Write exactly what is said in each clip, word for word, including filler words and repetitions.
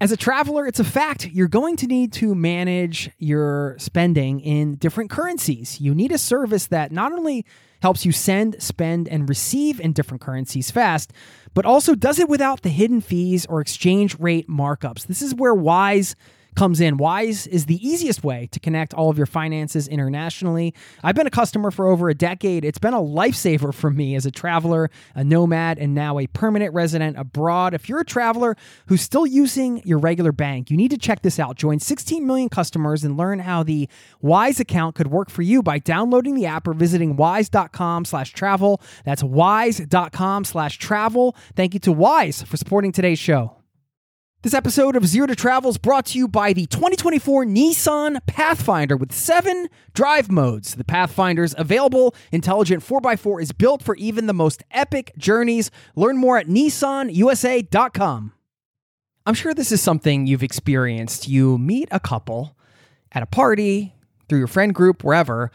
As a traveler, it's a fact. You're going to need to manage your spending in different currencies. You need a service that not only helps you send, spend, and receive in different currencies fast, but also does it without the hidden fees or exchange rate markups. This is where Wise comes in. Wise is the easiest way to connect all of your finances internationally. I've been a customer for over a decade. It's been a lifesaver for me as a traveler, a nomad, and now a permanent resident abroad. If you're a traveler who's still using your regular bank, you need to check this out. Join sixteen million customers and learn how the Wise account could work for you by downloading the app or visiting wise.com slash travel. That's wise.com slash travel. Thank you to Wise for supporting today's show. This episode of Zero to Travel is brought to you by the twenty twenty-four Nissan Pathfinder with seven drive modes. The Pathfinder's available intelligent four by four is built for even the most epic journeys. Learn more at nissan u s a dot com. I'm sure this is something you've experienced. You meet a couple at a party, through your friend group, wherever,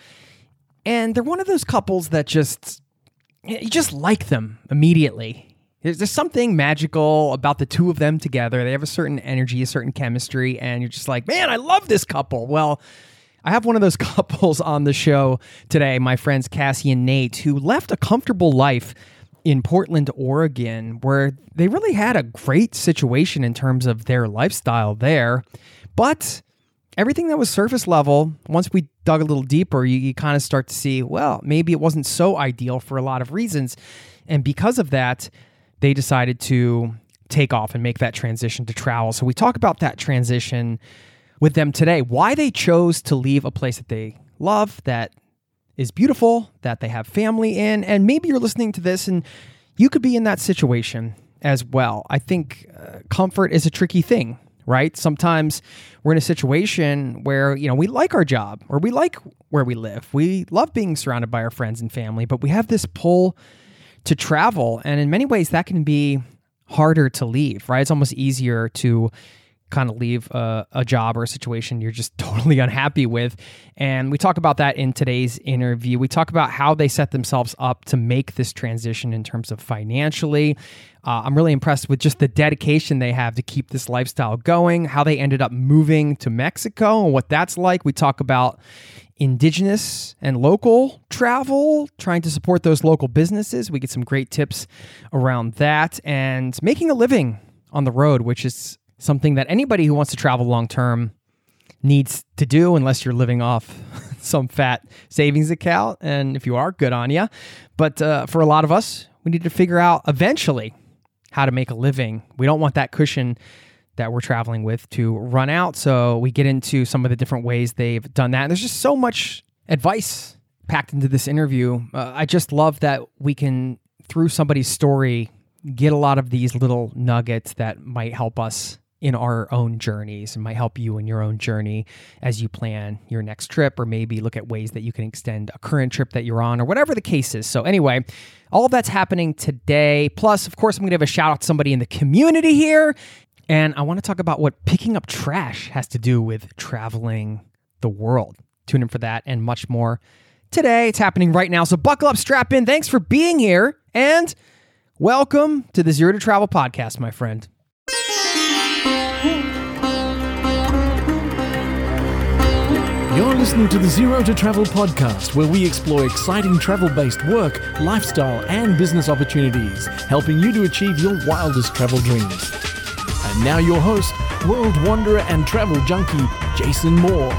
and they're one of those couples that just, you just like them immediately. There's, there's something magical about the two of them together. They have a certain energy, a certain chemistry, and you're just like, man, I love this couple. Well, I have one of those couples on the show today, my friends Cassie and Nate, who left a comfortable life in Portland, Oregon, where they really had a great situation in terms of their lifestyle there. But everything that was surface level, once we dug a little deeper, you, you kind of start to see, well, maybe it wasn't so ideal for a lot of reasons. And because of that, they decided to take off and make that transition to travel. So we talk about that transition with them today, why they chose to leave a place that they love, that is beautiful, that they have family in, and maybe you're listening to this and you could be in that situation as well. I think uh, comfort is a tricky thing, right? Sometimes we're in a situation where, you know, we like our job or we like where we live. We love being surrounded by our friends and family, but we have this pull to travel. And in many ways, that can be harder to leave, right? It's almost easier to kind of leave a, a job or a situation you're just totally unhappy with. And we talk about that in today's interview. We talk about how they set themselves up to make this transition in terms of financially. Uh, I'm really impressed with just the dedication they have to keep this lifestyle going, how they ended up moving to Mexico and what that's like. We talk about indigenous and local travel, trying to support those local businesses. We get some great tips around that and making a living on the road, which is something that anybody who wants to travel long-term needs to do unless you're living off some fat savings account. And if you are, good on you. But uh, for a lot of us, we need to figure out eventually how to make a living. We don't want that cushion that we're traveling with to run out. So we get into some of the different ways they've done that. And there's just so much advice packed into this interview. Uh, I just love that we can, through somebody's story, get a lot of these little nuggets that might help us in our own journeys and might help you in your own journey as you plan your next trip, or maybe look at ways that you can extend a current trip that you're on, or whatever the case is. So anyway, all of that's happening today. Plus, of course, I'm going to give a shout out to somebody in the community here. And I want to talk about what picking up trash has to do with traveling the world. Tune in for that and much more today. It's happening right now. So buckle up, strap in. Thanks for being here. And welcome to the Zero to Travel podcast, my friend. You're listening to the Zero to Travel podcast, where we explore exciting travel-based work, lifestyle, and business opportunities, helping you to achieve your wildest travel dreams. And now your host, world wanderer and travel junkie, Jason Moore.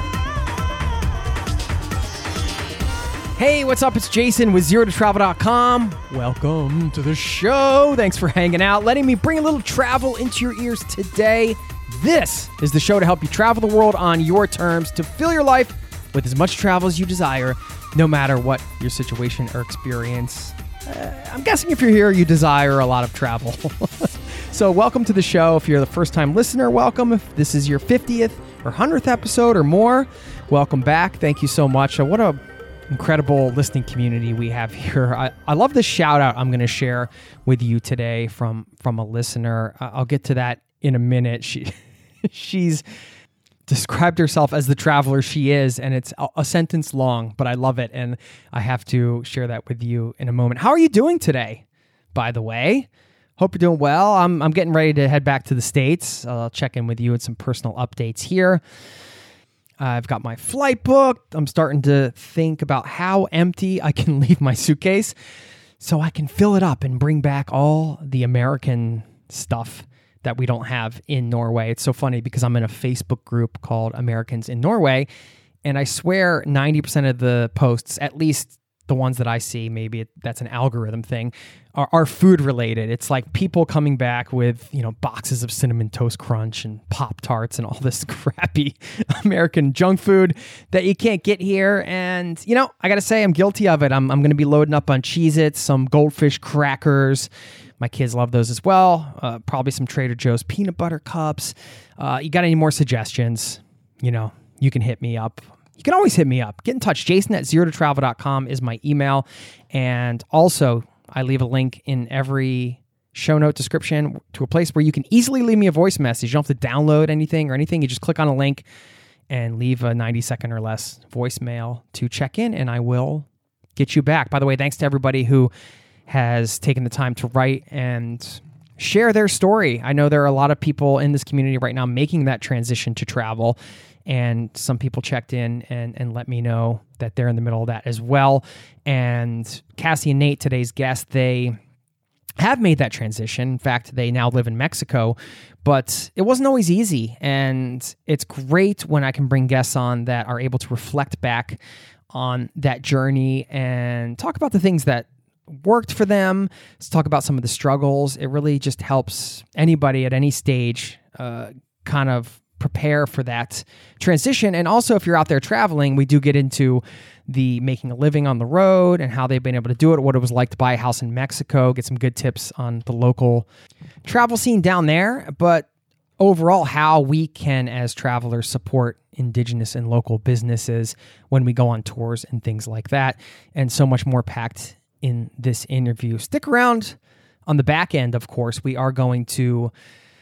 Hey, what's up? It's Jason with zero to travel dot com. Welcome to the show. Thanks for hanging out, letting me bring a little travel into your ears today. This is the show to help you travel the world on your terms, to fill your life with as much travel as you desire, no matter what your situation or experience. Uh, I'm guessing if you're here, you desire a lot of travel. So welcome to the show. If you're the first-time listener, welcome. If this is your fiftieth or hundredth episode or more, welcome back. Thank you so much. Uh, what a incredible listening community we have here. I, I love this shout-out I'm going to share with you today from, from a listener. Uh, I'll get to that in a minute. She she's described herself as the traveler she is, and it's a, a sentence long, but I love it, and I have to share that with you in a moment. How are you doing today, by the way? Hope you're doing well. I'm I'm getting ready to head back to the States. I'll check in with you with some personal updates here. I've got my flight booked. I'm starting to think about how empty I can leave my suitcase so I can fill it up and bring back all the American stuff that we don't have in Norway. It's so funny because I'm in a Facebook group called Americans in Norway, and I swear ninety percent of the posts, at least the ones that I see, maybe it, that's an algorithm thing, are, are food related. It's like people coming back with, you know, boxes of Cinnamon Toast Crunch and Pop-Tarts and all this crappy American junk food that you can't get here. And, you know, I got to say I'm guilty of it. I'm, I'm going to be loading up on Cheez-Its, some Goldfish crackers. My kids love those as well. Uh, probably some Trader Joe's peanut butter cups. Uh, you got any more suggestions? You know, you can hit me up. You can always hit me up. Get in touch. Jason at zero to travel dot com is my email. And also, I leave a link in every show note description to a place where you can easily leave me a voice message. You don't have to download anything or anything. You just click on a link and leave a ninety second or less voicemail to check in, and I will get you back. By the way, thanks to everybody who has taken the time to write and share their story. I know there are a lot of people in this community right now making that transition to travel. And some people checked in and, and let me know that they're in the middle of that as well. And Cassie and Nate, today's guests, they have made that transition. In fact, they now live in Mexico, but it wasn't always easy. And it's great when I can bring guests on that are able to reflect back on that journey and talk about the things that worked for them. Let's talk about some of the struggles. It really just helps anybody at any stage uh, kind of prepare for that transition. And also, if you're out there traveling, we do get into the making a living on the road and how they've been able to do it, what it was like to buy a house in Mexico, get some good tips on the local travel scene down there, but overall, how we can, as travelers, support indigenous and local businesses when we go on tours and things like that, and so much more packed in this interview. Stick around on the back end, of course. We are going to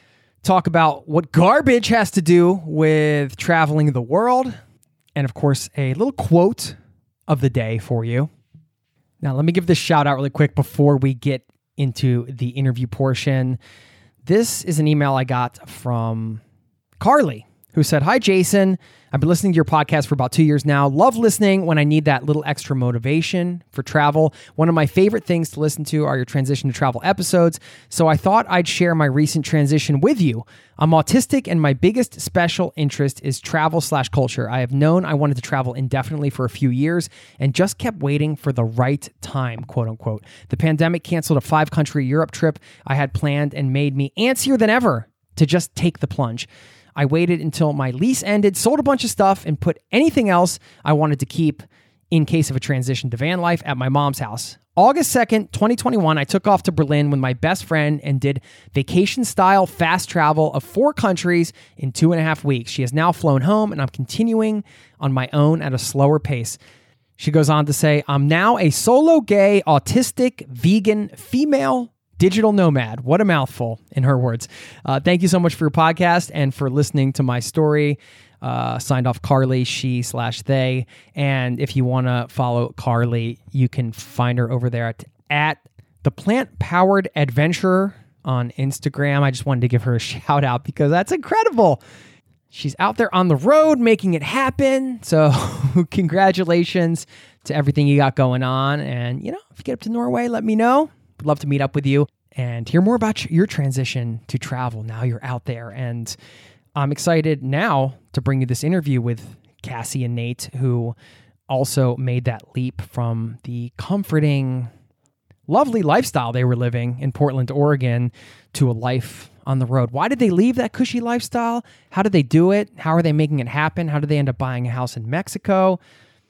talk about what garbage has to do with traveling the world. And of course, a little quote of the day for you. Now, let me give this shout out really quick before we get into the interview portion. This is an email I got from Carly, who said, "Hi, Jason. I've been listening to your podcast for about two years now. Love listening when I need that little extra motivation for travel. One of my favorite things to listen to are your transition to travel episodes, so I thought I'd share my recent transition with you. I'm autistic, and my biggest special interest is travel slash culture. I have known I wanted to travel indefinitely for a few years and just kept waiting for the right time, quote unquote. The pandemic canceled a five-country Europe trip I had planned and made me antsier than ever to just take the plunge. I waited until my lease ended, sold a bunch of stuff, and put anything else I wanted to keep in case of a transition to van life at my mom's house. August second, twenty twenty-one, I took off to Berlin with my best friend and did vacation-style fast travel of four countries in two and a half weeks. She has now flown home, and I'm continuing on my own at a slower pace." She goes on to say, "I'm now a solo gay, autistic, vegan, female digital nomad." What a mouthful, in her words. Uh, thank you so much for your podcast and for listening to my story. Uh, signed off Carly, she slash they. And if you want to follow Carly, you can find her over there at, at the Plant Powered Adventurer on Instagram. I just wanted to give her a shout out because that's incredible. She's out there on the road making it happen. So congratulations to everything you got going on. And, you know, if you get up to Norway, let me know. Would love to meet up with you and hear more about your transition to travel. Now you're out there. And I'm excited now to bring you this interview with Cassie and Nate, who also made that leap from the comforting, lovely lifestyle they were living in Portland, Oregon, to a life on the road. Why did they leave that cushy lifestyle? How did they do it? How are they making it happen? How did they end up buying a house in Mexico?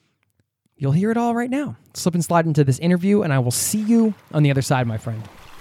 You'll hear it all right now. Slip and slide into this interview, and I will see you on the other side, my friend.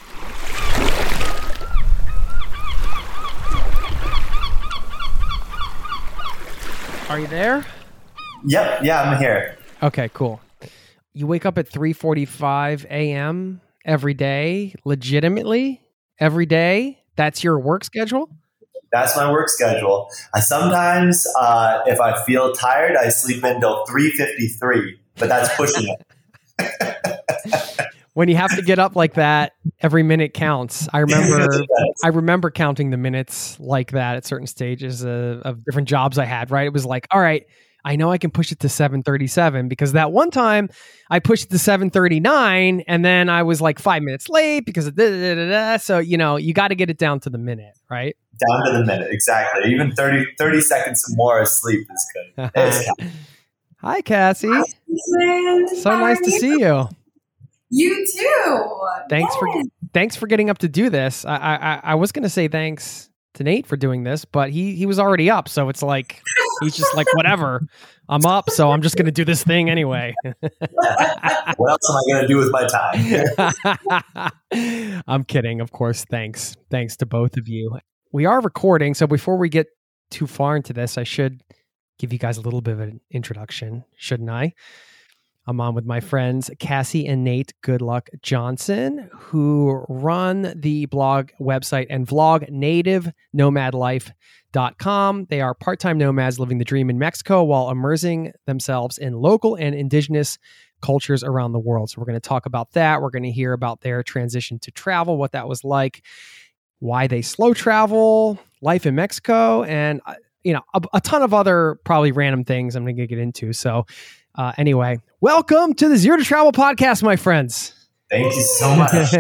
Are you there? Yep. Yeah, I'm here. Okay, cool. You wake up at three forty-five a.m. every day, legitimately every day? That's your work schedule? That's my work schedule. I sometimes, uh, if I feel tired, I sleep until three fifty-three, but that's pushing it. when you have to get up like that, every minute counts. I remember, I remember counting the minutes like that at certain stages of, of different jobs I had, right? It was like, all right, I know I can push it to seven thirty-seven because that one time I pushed it to seven thirty-nine and then I was like five minutes late because of da, da, da, da. So, you know, you got to get it down to the minute, right? Down to the minute. Exactly. Even thirty, thirty seconds more of sleep is good. It's Hi, Cassie. Hi, Susan. So How nice are to you? see you. You too. Thanks Yes. for thanks for getting up to do this. I I, I was going to say thanks to Nate for doing this, but he he was already up, so it's like he's just like whatever. I'm up, so I'm just going to do this thing anyway. what else am I going to do with my time? I'm kidding, of course. Thanks, thanks to both of you. We are recording, so before we get too far into this, I should give you guys a little bit of an introduction, shouldn't I? I'm on with my friends Cassie and Nate Goodluck Johnson, who run the blog website and vlog native nomad life dot com. They are part-time nomads living the dream in Mexico while immersing themselves in local and indigenous cultures around the world. So we're going to talk about that. We're going to hear about their transition to travel, what that was like, why they slow travel, life in Mexico, and uh, you know, a, a ton of other probably random things I'm going to get into. So Uh, anyway, welcome to the Zero to Travel podcast, my friends. Thank you so much. So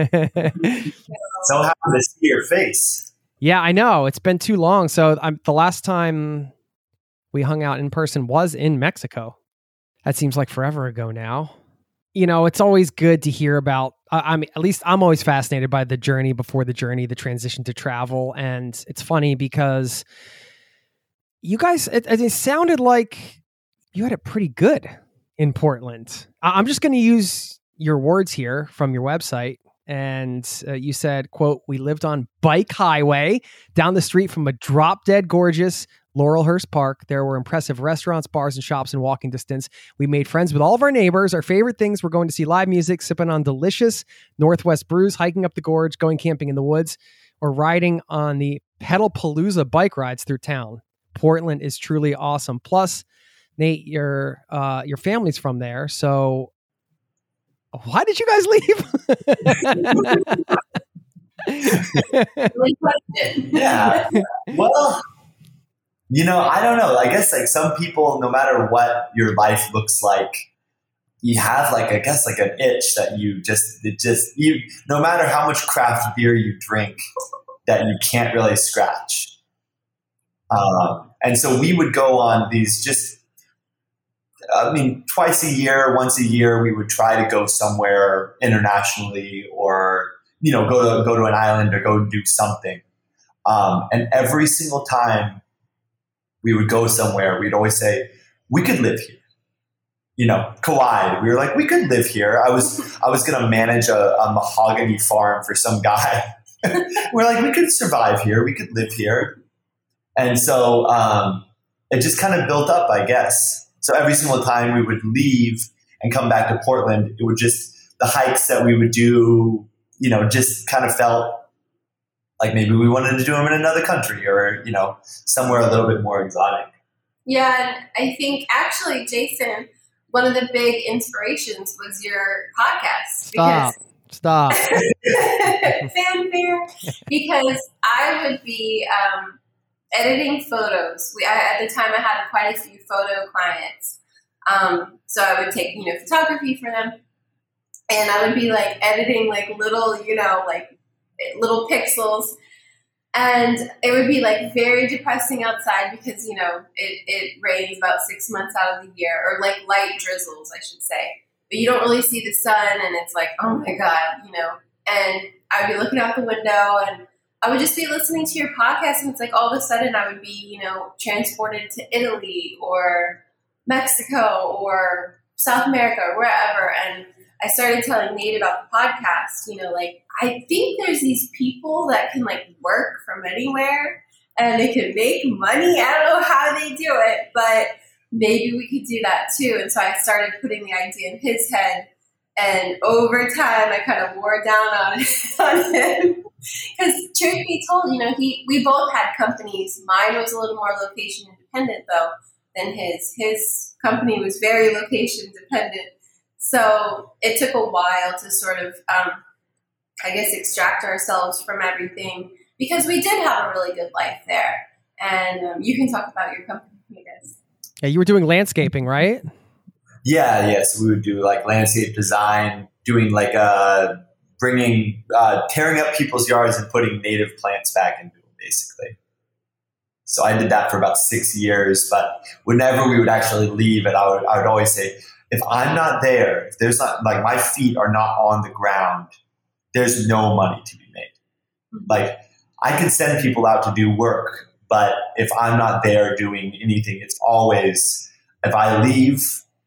happy to see your face. Yeah, I know. It's been too long. So um, the last time we hung out in person was in Mexico. That seems like forever ago now. You know, it's always good to hear about, uh, I mean, at least I'm always fascinated by the journey before the journey, the transition to travel. And it's funny because you guys, it, it sounded like you had it pretty good in Portland. I'm just going to use your words here from your website. And uh, you said, quote, "We lived on Bike Highway down the street from a drop dead gorgeous Laurelhurst Park. There were impressive restaurants, bars, and shops in walking distance. We made friends with all of our neighbors. Our favorite things were going to see live music, sipping on delicious Northwest brews, hiking up the gorge, going camping in the woods, or riding on the Pedalpalooza bike rides through town. Portland is truly awesome. Plus, Nate, your uh, your family's from there, so why did you guys leave?" Yeah. Well, you know, I don't know. I guess like some people, no matter what your life looks like, you have like, I guess like an itch that you just, it just, you, no matter how much craft beer you drink, that you can't really scratch. Um, and so we would go on these just, I mean, twice a year, once a year, we would try to go somewhere internationally or, you know, go to, go to an island or go do something. Um, and every single time we would go somewhere, we'd always say, we could live here. You know, Kauai, we were like, we could live here. I was, I was going to manage a, a mahogany farm for some guy. We're like, we could survive here. We could live here. And so, um, it just kind of built up, I guess. So every single time we would leave and come back to Portland, it would just, the hikes that we would do, you know, just kind of felt like maybe we wanted to do them in another country or, you know, somewhere a little bit more exotic. Yeah, and I think actually, Jason, one of the big inspirations was your podcast. Stop. Stop. Fanfare. Because I would be um, editing photos. We, I, at the time, I had quite a few photo clients. Um, so I would take, you know, photography for them. And I would be like editing like little, you know, like little pixels. And it would be like very depressing outside because, you know, it, it rains about six months out of the year, or like light drizzles, I should say. But you don't really see the sun, and it's like, oh my God, you know. And I would be looking out the window, and I would just be listening to your podcast, and it's like all of a sudden I would be, you know, transported to Italy or Mexico or South America or wherever. And I started telling Nate about the podcast, you know, like, I think there's these people that can like work from anywhere and they can make money. I don't know how they do it, but maybe we could do that too. And so I started putting the idea in his head, and over time I kind of wore down on, on him. Because truth be told, you know, he we both had companies. Mine was a little more location independent though than his. His company was very location dependent. So it took a while to sort of, um, I guess, extract ourselves from everything because we did have a really good life there. And um, you can talk about your company, I guess. Yeah, you were doing landscaping, right? Yeah, yes, we would do like landscape design, doing like uh, bringing, uh, tearing up people's yards and putting native plants back into them, basically. So I did that for about six years. But whenever we would actually leave it, I would, I would always say, if I'm not there, if there's not like my feet are not on the ground, there's no money to be made. Like I could send people out to do work, but if I'm not there doing anything, it's always, if I leave,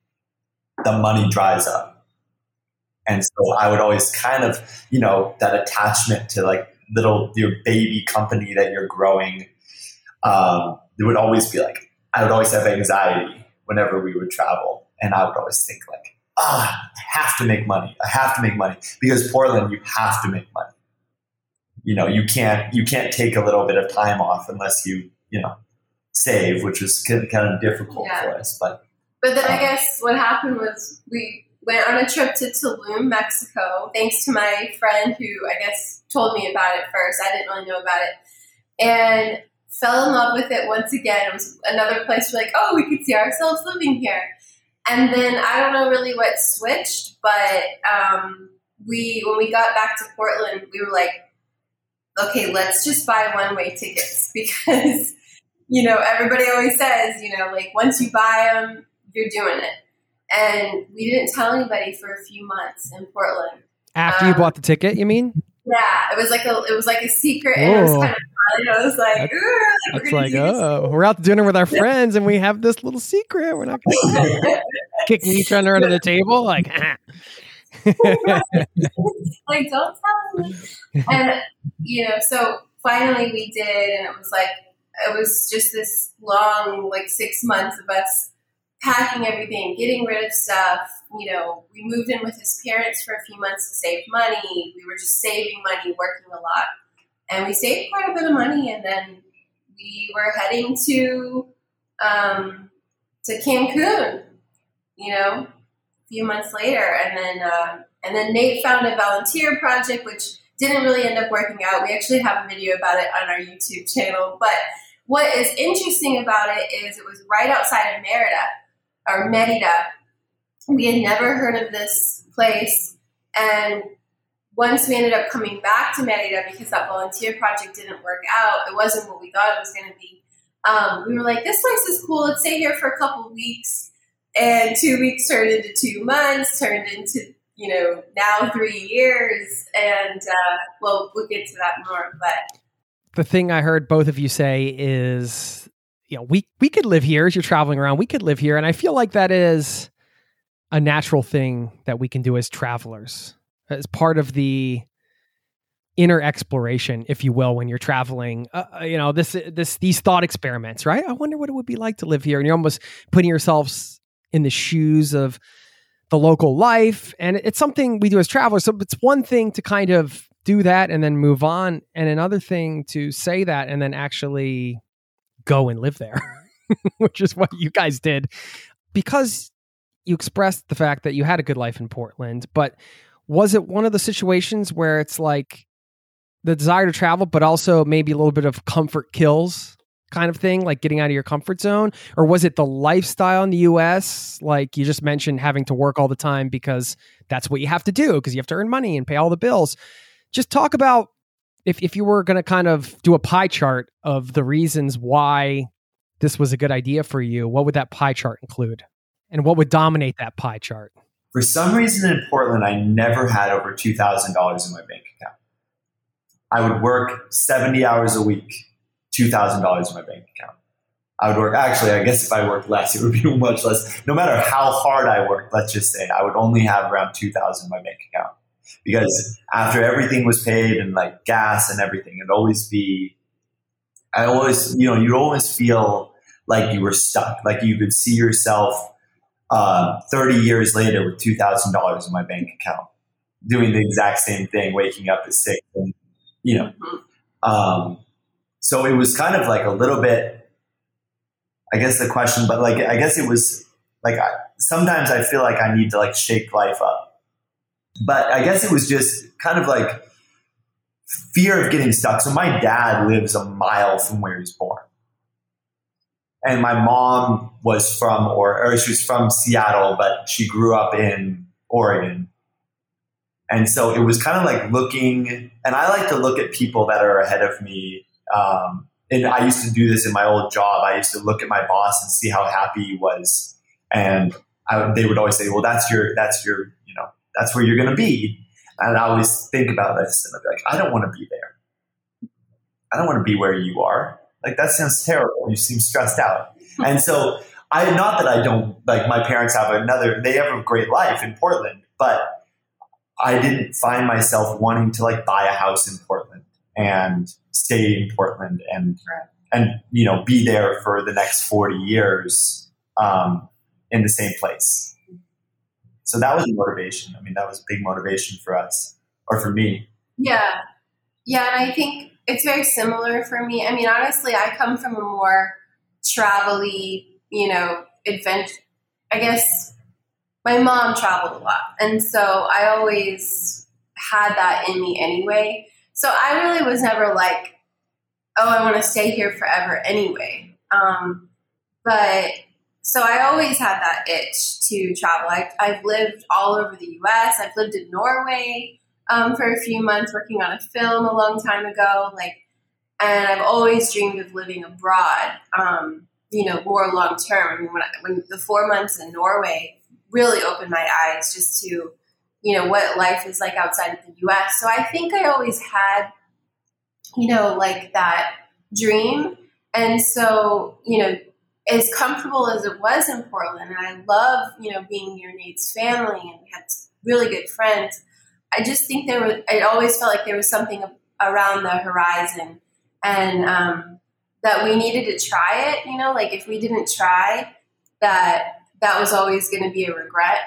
the money dries up. And so I would always kind of, you know, that attachment to like little, your baby company that you're growing. Um, it would always be like, I would always have anxiety whenever we would travel. And I would always think like, ah, I have to make money. I have to make money because Portland, you have to make money. You know, you can't, you can't take a little bit of time off unless you, you know, save, which was kind of difficult yeah. for us. But, but then um, I guess what happened was we went on a trip to Tulum, Mexico, thanks to my friend who I guess told me about it first. I didn't really know about it. And fell in love with it once again. It was another place we're like, oh, we could see ourselves living here. And then I don't know really what switched, but um, we when we got back to Portland, we were like, okay, let's just buy one-way tickets because, you know, everybody always says, you know, like once you buy them, you're doing it. And we didn't tell anybody for a few months in Portland. After um, you bought the ticket, you mean? Yeah, it was like a it was like a secret, and it was kind of fun. I was like, That's, like that's like, oh, we're out to dinner with our friends, and we have this little secret. We're not going to kick each other under the table, like, ah. like don't tell me. And you know, so finally we did, and it was like it was just this long, like six months of us packing everything, getting rid of stuff. You know, we moved in with his parents for a few months to save money. We were just saving money, working a lot. And we saved quite a bit of money. And then we were heading to um, to Cancun, you know, a few months later. And then, uh, and then Nate found a volunteer project, which didn't really end up working out. We actually have a video about it on our YouTube channel. But what is interesting about it is it was right outside of Merida, or Merida. We had never heard of this place, and once we ended up coming back to Merida because that volunteer project didn't work out, it wasn't what we thought it was going to be. Um, we were like, this place is cool. Let's stay here for a couple of weeks, and two weeks turned into two months, turned into, you know, now three years, and uh, well, we'll get to that more. But the thing I heard both of you say is, you know, we we could live here as you're traveling around. We could live here, and I feel like that is a natural thing that we can do as travelers, as part of the inner exploration, if you will, when you're traveling. Uh, you know, this this these thought experiments, right? I wonder what it would be like to live here, and you're almost putting yourselves in the shoes of the local life, and it's something we do as travelers. So it's one thing to kind of do that and then move on, and another thing to say that and then actually go and live there, which is what you guys did, because you expressed the fact that you had a good life in Portland. But was it one of the situations where it's like the desire to travel, but also maybe a little bit of comfort kills kind of thing, like getting out of your comfort zone? Or was it the lifestyle in the U S? Like you just mentioned, having to work all the time because that's what you have to do because you have to earn money and pay all the bills. Just talk about if, if you were going to kind of do a pie chart of the reasons why this was a good idea for you, what would that pie chart include? And what would dominate that pie chart? For some reason in Portland, I never had over two thousand dollars in my bank account. I would work seventy hours a week, two thousand dollars in my bank account. I would work, actually, I guess if I worked less, it would be much less. No matter how hard I worked, let's just say, I would only have around two thousand dollars in my bank account. Because after everything was paid and like gas and everything, it'd always be, I always, you know, you'd always feel like you were stuck. Like you could see yourself uh, thirty years later with two thousand dollars in my bank account, doing the exact same thing, waking up at six, and, you know. Um, so it was kind of like a little bit, I guess the question, but like, I guess it was like, I, sometimes I feel like I need to like shake life up. But I guess it was just kind of like fear of getting stuck. So my dad lives a mile from where he's born. And my mom was from, or, or she was from Seattle, but she grew up in Oregon. And so it was kind of like looking, and I like to look at people that are ahead of me. Um, and I used to do this in my old job. I used to look at my boss and see how happy he was. And I, they would always say, well, that's your, that's your, you know, that's where you're going to be. And I always think about this and I'd be like, I don't want to be there. I don't want to be where you are. Like, that sounds terrible. You seem stressed out. And so I, not that I don't, like, my parents have another, they have a great life in Portland, but I didn't find myself wanting to like buy a house in Portland and stay in Portland and, and, you know, be there for the next forty years um, in the same place. So that was motivation. I mean, that was a big motivation for us, or for me. Yeah. Yeah. And I think it's very similar for me. I mean, honestly, I come from a more travel-y, you know, adventure. I guess my mom traveled a lot. And so I always had that in me anyway. So I really was never like, oh, I want to stay here forever anyway. Um, but so I always had that itch to travel. I, I've lived all over the U S. I've lived in Norway um, for a few months working on a film a long time ago. Like, and I've always dreamed of living abroad, um, you know, more long term. I mean, when, I, when the four months in Norway really opened my eyes just to, you know, what life is like outside of the U S. So I think I always had, you know, like that dream. And so, you know, as comfortable as it was in Portland, and I love, you know, being near Nate's family, and we had really good friends, I just think there was, it always felt like there was something around the horizon, and um, that we needed to try it, you know, like if we didn't try, that that was always going to be a regret.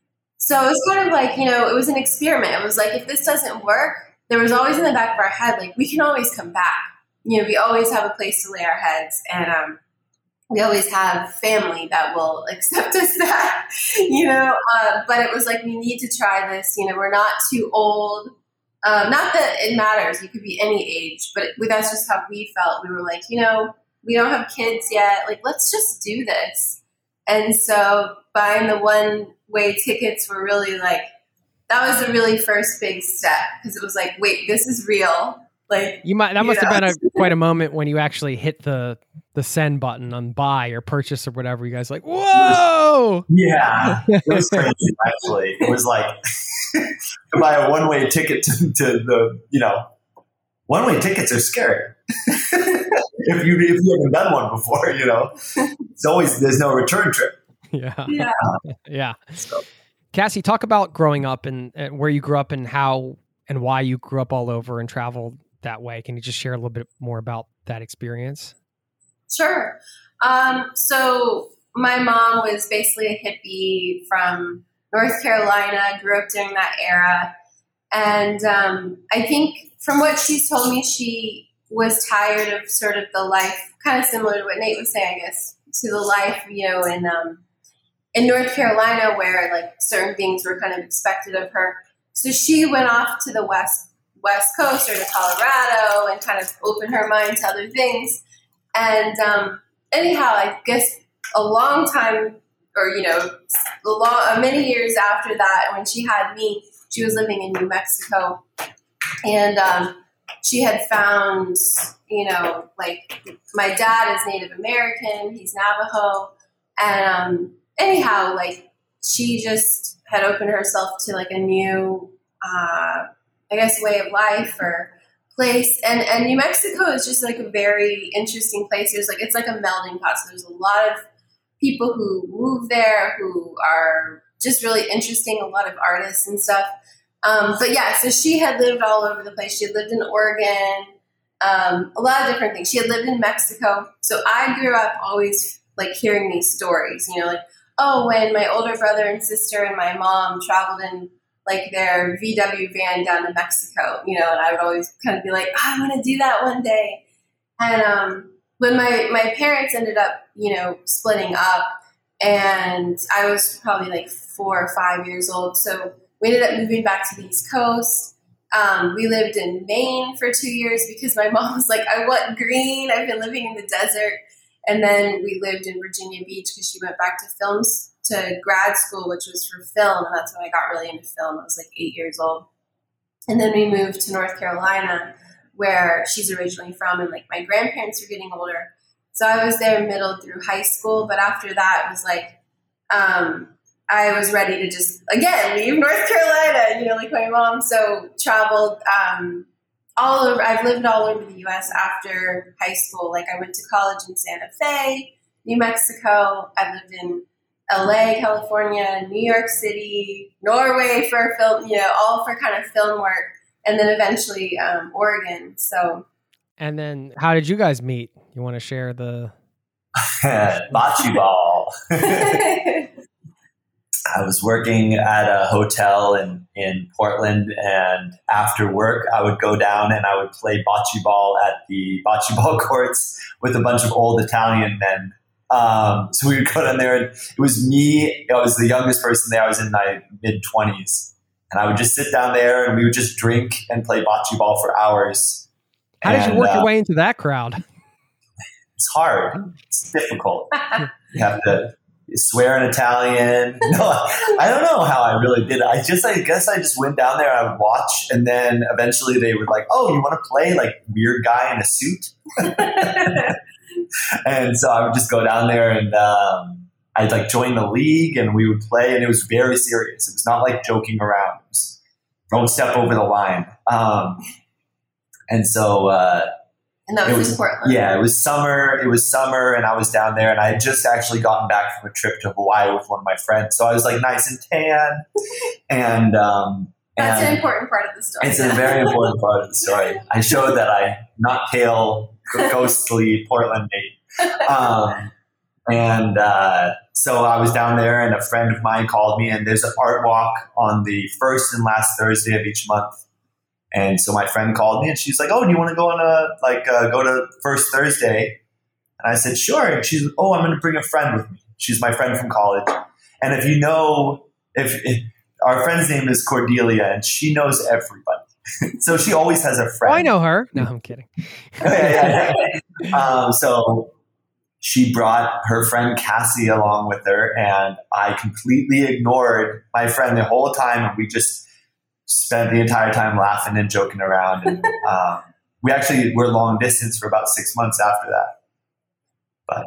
So it was kind of like, you know, it was an experiment. It was like, if this doesn't work, there was always in the back of our head, like, we can always come back. You know, we always have a place to lay our heads, and um, we always have family that will accept us that, you know, uh, but it was like, we need to try this. You know, we're not too old. Um, not that it matters. You could be any age, but it, that's just how we felt. We were like, you know, we don't have kids yet. Like, let's just do this. And so buying the one-way tickets were really like, that was the really first big step, because it was like, wait, this is real. Like, you might, that you must know? have been a, quite a moment when you actually hit the, the send button on buy or purchase or whatever. You guys were like, whoa. Yeah. It was crazy, actually. It was like to buy a one-way ticket to, to the, you know, one-way tickets are scary. if you if you haven't done one before, you know, it's always, there's no return trip. Yeah. Yeah. Yeah. So. Cassie, talk about growing up and, and where you grew up and how and why you grew up all over and traveled that way. Can you just share a little bit more about that experience? Sure. Um, so my mom was basically a hippie from North Carolina, grew up during that era. And um, I think from what she's told me, she was tired of sort of the life, kind of similar to what Nate was saying, I guess, to the life, you know, in um, in North Carolina, where like certain things were kind of expected of her. So she went off to the west west coast or to Colorado and kind of opened her mind to other things. And um, anyhow, I guess a long time, or you know, a long, uh, many years after that, when she had me, she was living in New Mexico, and um, she had found, you know, like my dad is Native American, he's Navajo, and um, anyhow, like she just had opened herself to like a new, uh, I guess, way of life or place. And, and New Mexico is just like a very interesting place. There's like, it's like a melding pot. So there's a lot of people who move there who are just really interesting, a lot of artists and stuff. Um, but yeah, so she had lived all over the place. She had lived in Oregon, um, a lot of different things. She had lived in Mexico. So I grew up always like hearing these stories, you know, like, oh, when my older brother and sister and my mom traveled in like their V W van down to Mexico, you know, and I would always kind of be like, oh, I want to do that one day. And um, when my, my parents ended up, you know, splitting up, and I was probably like four or five years old. So we ended up moving back to the East Coast. Um, we lived in Maine for two years because my mom was like, I want green. I've been living in the desert. And then we lived in Virginia Beach because she went back to films to grad school, which was for film. And that's when I got really into film. I was like eight years old. And then we moved to North Carolina, where she's originally from. And like my grandparents were getting older. So I was there middle through high school. But after that, it was like, um, I was ready to just, again, leave North Carolina, you know, like my mom. So traveled um, all over. I've lived all over the U S after high school. Like I went to college in Santa Fe, New Mexico. I lived in L A, California, New York City, Norway for film, you know, all for kind of film work. And then eventually um, Oregon. So. And then how did you guys meet? You want to share the... Bocce ball. I was working at a hotel in, in Portland, and after work, I would go down and I would play bocce ball at the bocce ball courts with a bunch of old Italian men. Um, so we would go down there, and it was me. I was the youngest person there. I was in my mid-twenties, and I would just sit down there, and we would just drink and play bocce ball for hours. How and, did you work uh, your way into that crowd? It's hard. It's difficult. You have to swear in Italian. No, I don't know how I really did it. I just, I guess I just went down there, I would watch, and then eventually they would like, oh, you want to play like weird guy in a suit? And so I would just go down there, and um, I'd like join the league, and we would play, and it was very serious. It was not like joking around. It was, don't step over the line. Um, and so, uh, And that was, it was in Portland. Yeah, it was summer. It was summer, and I was down there, and I had just actually gotten back from a trip to Hawaii with one of my friends. So I was like nice and tan, and um, that's and an important part of the story. It's a very important part of the story. I showed that I not pale, ghostly Portland Nate. Um, and uh, so I was down there, and a friend of mine called me, and there's an art walk on the first and last Thursday of each month. And so my friend called me, and she's like, "Oh, do you want to go on a like uh, go to First Thursday?" And I said, "Sure." And she's, "Oh, I'm going to bring a friend with me. She's my friend from college." And if you know, if, if our friend's name is Cordelia, and she knows everybody, so she always has a friend. Oh, I know her. No, I'm kidding. yeah, yeah, yeah. Um, so she brought her friend Cassie along with her, and I completely ignored my friend the whole time, and we just spent the entire time laughing and joking around. And um, we actually were long distance for about six months after that. But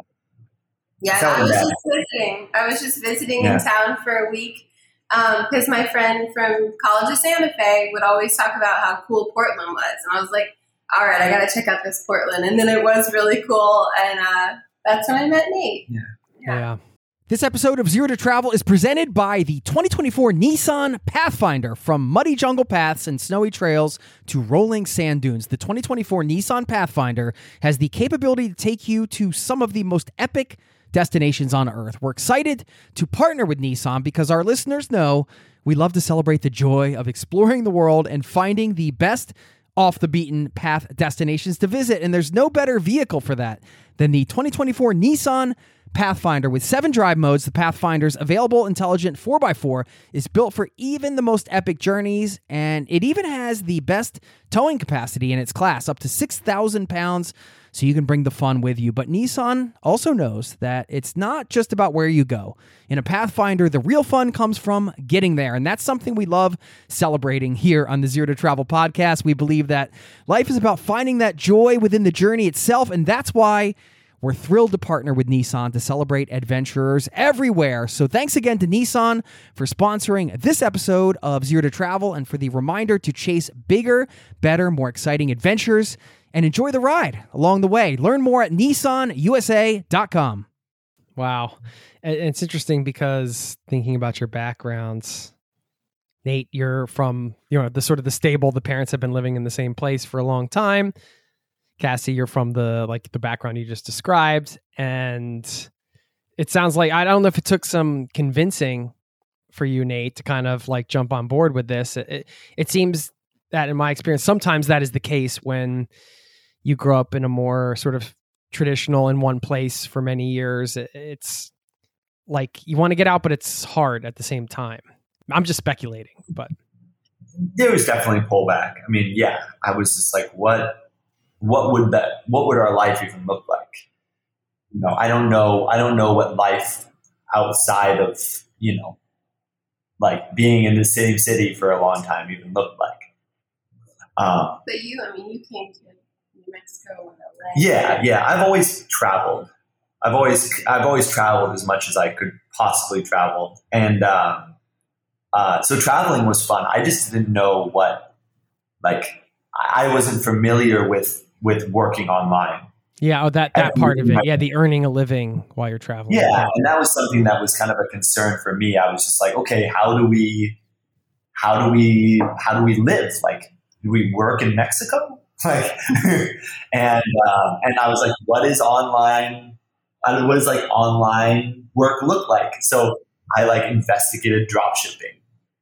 yeah, I was just visiting. I was just visiting yeah. in town for a week because um, my friend from College of Santa Fe would always talk about how cool Portland was. And I was like, all right, I got to check out this Portland. And then it was really cool. And uh, that's when I met Nate. Yeah. Yeah. yeah. This episode of Zero to Travel is presented by the twenty twenty-four Nissan Pathfinder. From muddy jungle paths and snowy trails to rolling sand dunes, the twenty twenty-four Nissan Pathfinder has the capability to take you to some of the most epic destinations on Earth. We're excited to partner with Nissan because our listeners know we love to celebrate the joy of exploring the world and finding the best off the beaten path destinations to visit. And there's no better vehicle for that than the twenty twenty-four Nissan Pathfinder. With seven drive modes, the Pathfinder's available intelligent four by four is built for even the most epic journeys, and it even has the best towing capacity in its class, up to six thousand pounds, so you can bring the fun with you. But Nissan also knows that it's not just about where you go. In a Pathfinder, the real fun comes from getting there, and that's something we love celebrating here on the Zero to Travel podcast. We believe that life is about finding that joy within the journey itself, and that's why we're thrilled to partner with Nissan to celebrate adventurers everywhere. So thanks again to Nissan for sponsoring this episode of Zero to Travel and for the reminder to chase bigger, better, more exciting adventures and enjoy the ride along the way. Learn more at nissan u s a dot com. Wow. It's interesting because thinking about your backgrounds, Nate, you're from, you know, the sort of the stable, the parents have been living in the same place for a long time. Cassie, you're from the like the background you just described, and it sounds like I don't know if it took some convincing for you, Nate, to kind of like jump on board with this. It, it, it seems that in my experience, sometimes that is the case when you grow up in a more sort of traditional in one place for many years. It, it's like you want to get out, but it's hard at the same time? I'm just speculating, but there was definitely pullback. I mean, yeah, I was just like, what, what would that, what would our life even look like? You know, I don't know. I don't know what life outside of, you know, like being in the same city for a long time even looked like. Um, but you, I mean, you came to New Mexico and L A. Yeah, yeah. I've always traveled. I've always, I've always traveled as much as I could possibly travel, and um, uh, so traveling was fun. I just didn't know what, like, I wasn't familiar with with working online. Yeah, oh, that that part of it. Yeah, the earning a living while you're traveling. Yeah, and that was something that was kind of a concern for me. I was just like, okay, how do we, how do we, how do we live? Like, do we work in Mexico? Like, and um, and I was like, what is online? I mean, what does like online work look like? So I like investigated drop shipping.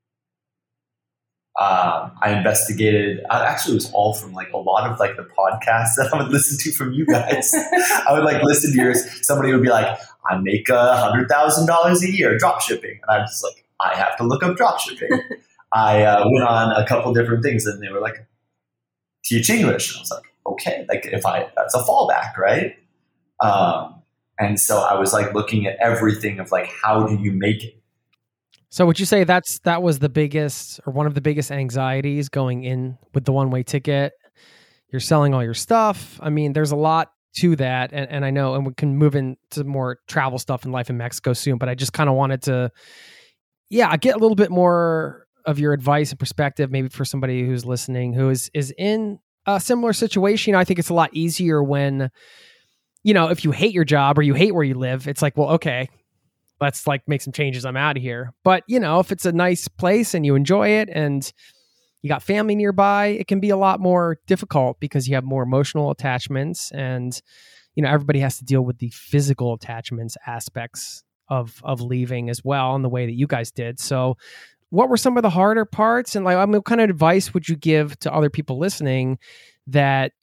Um, I investigated, I actually it was all from like a lot of like the podcasts that I would listen to from you guys. I would like listen to yours. Somebody would be like, I make a hundred thousand dollars a year drop shipping. And I'm just like, I have to look up drop shipping. I uh, went on a couple different things and they were like, teach English. And I was like, okay, like if I, that's a fallback, right? Um, and so I was like looking at everything of like, how do you make it? So would you say that's that was the biggest or one of the biggest anxieties going in with the one-way ticket? You're selling all your stuff. I mean, there's a lot to that. And, and I know, and we can move into more travel stuff and life in Mexico soon, but I just kind of wanted to, yeah, get a little bit more of your advice and perspective, maybe for somebody who's listening, who is, is in a similar situation. You know, I think it's a lot easier when, you know, if you hate your job or you hate where you live, it's like, well, okay, let's like make some changes. I'm out of here. But you know, if it's a nice place and you enjoy it and you got family nearby, it can be a lot more difficult because you have more emotional attachments and, you know, everybody has to deal with the physical attachments aspects of, of leaving as well in the way that you guys did. So what were some of the harder parts? And like, I mean, what kind of advice would you give to other people listening that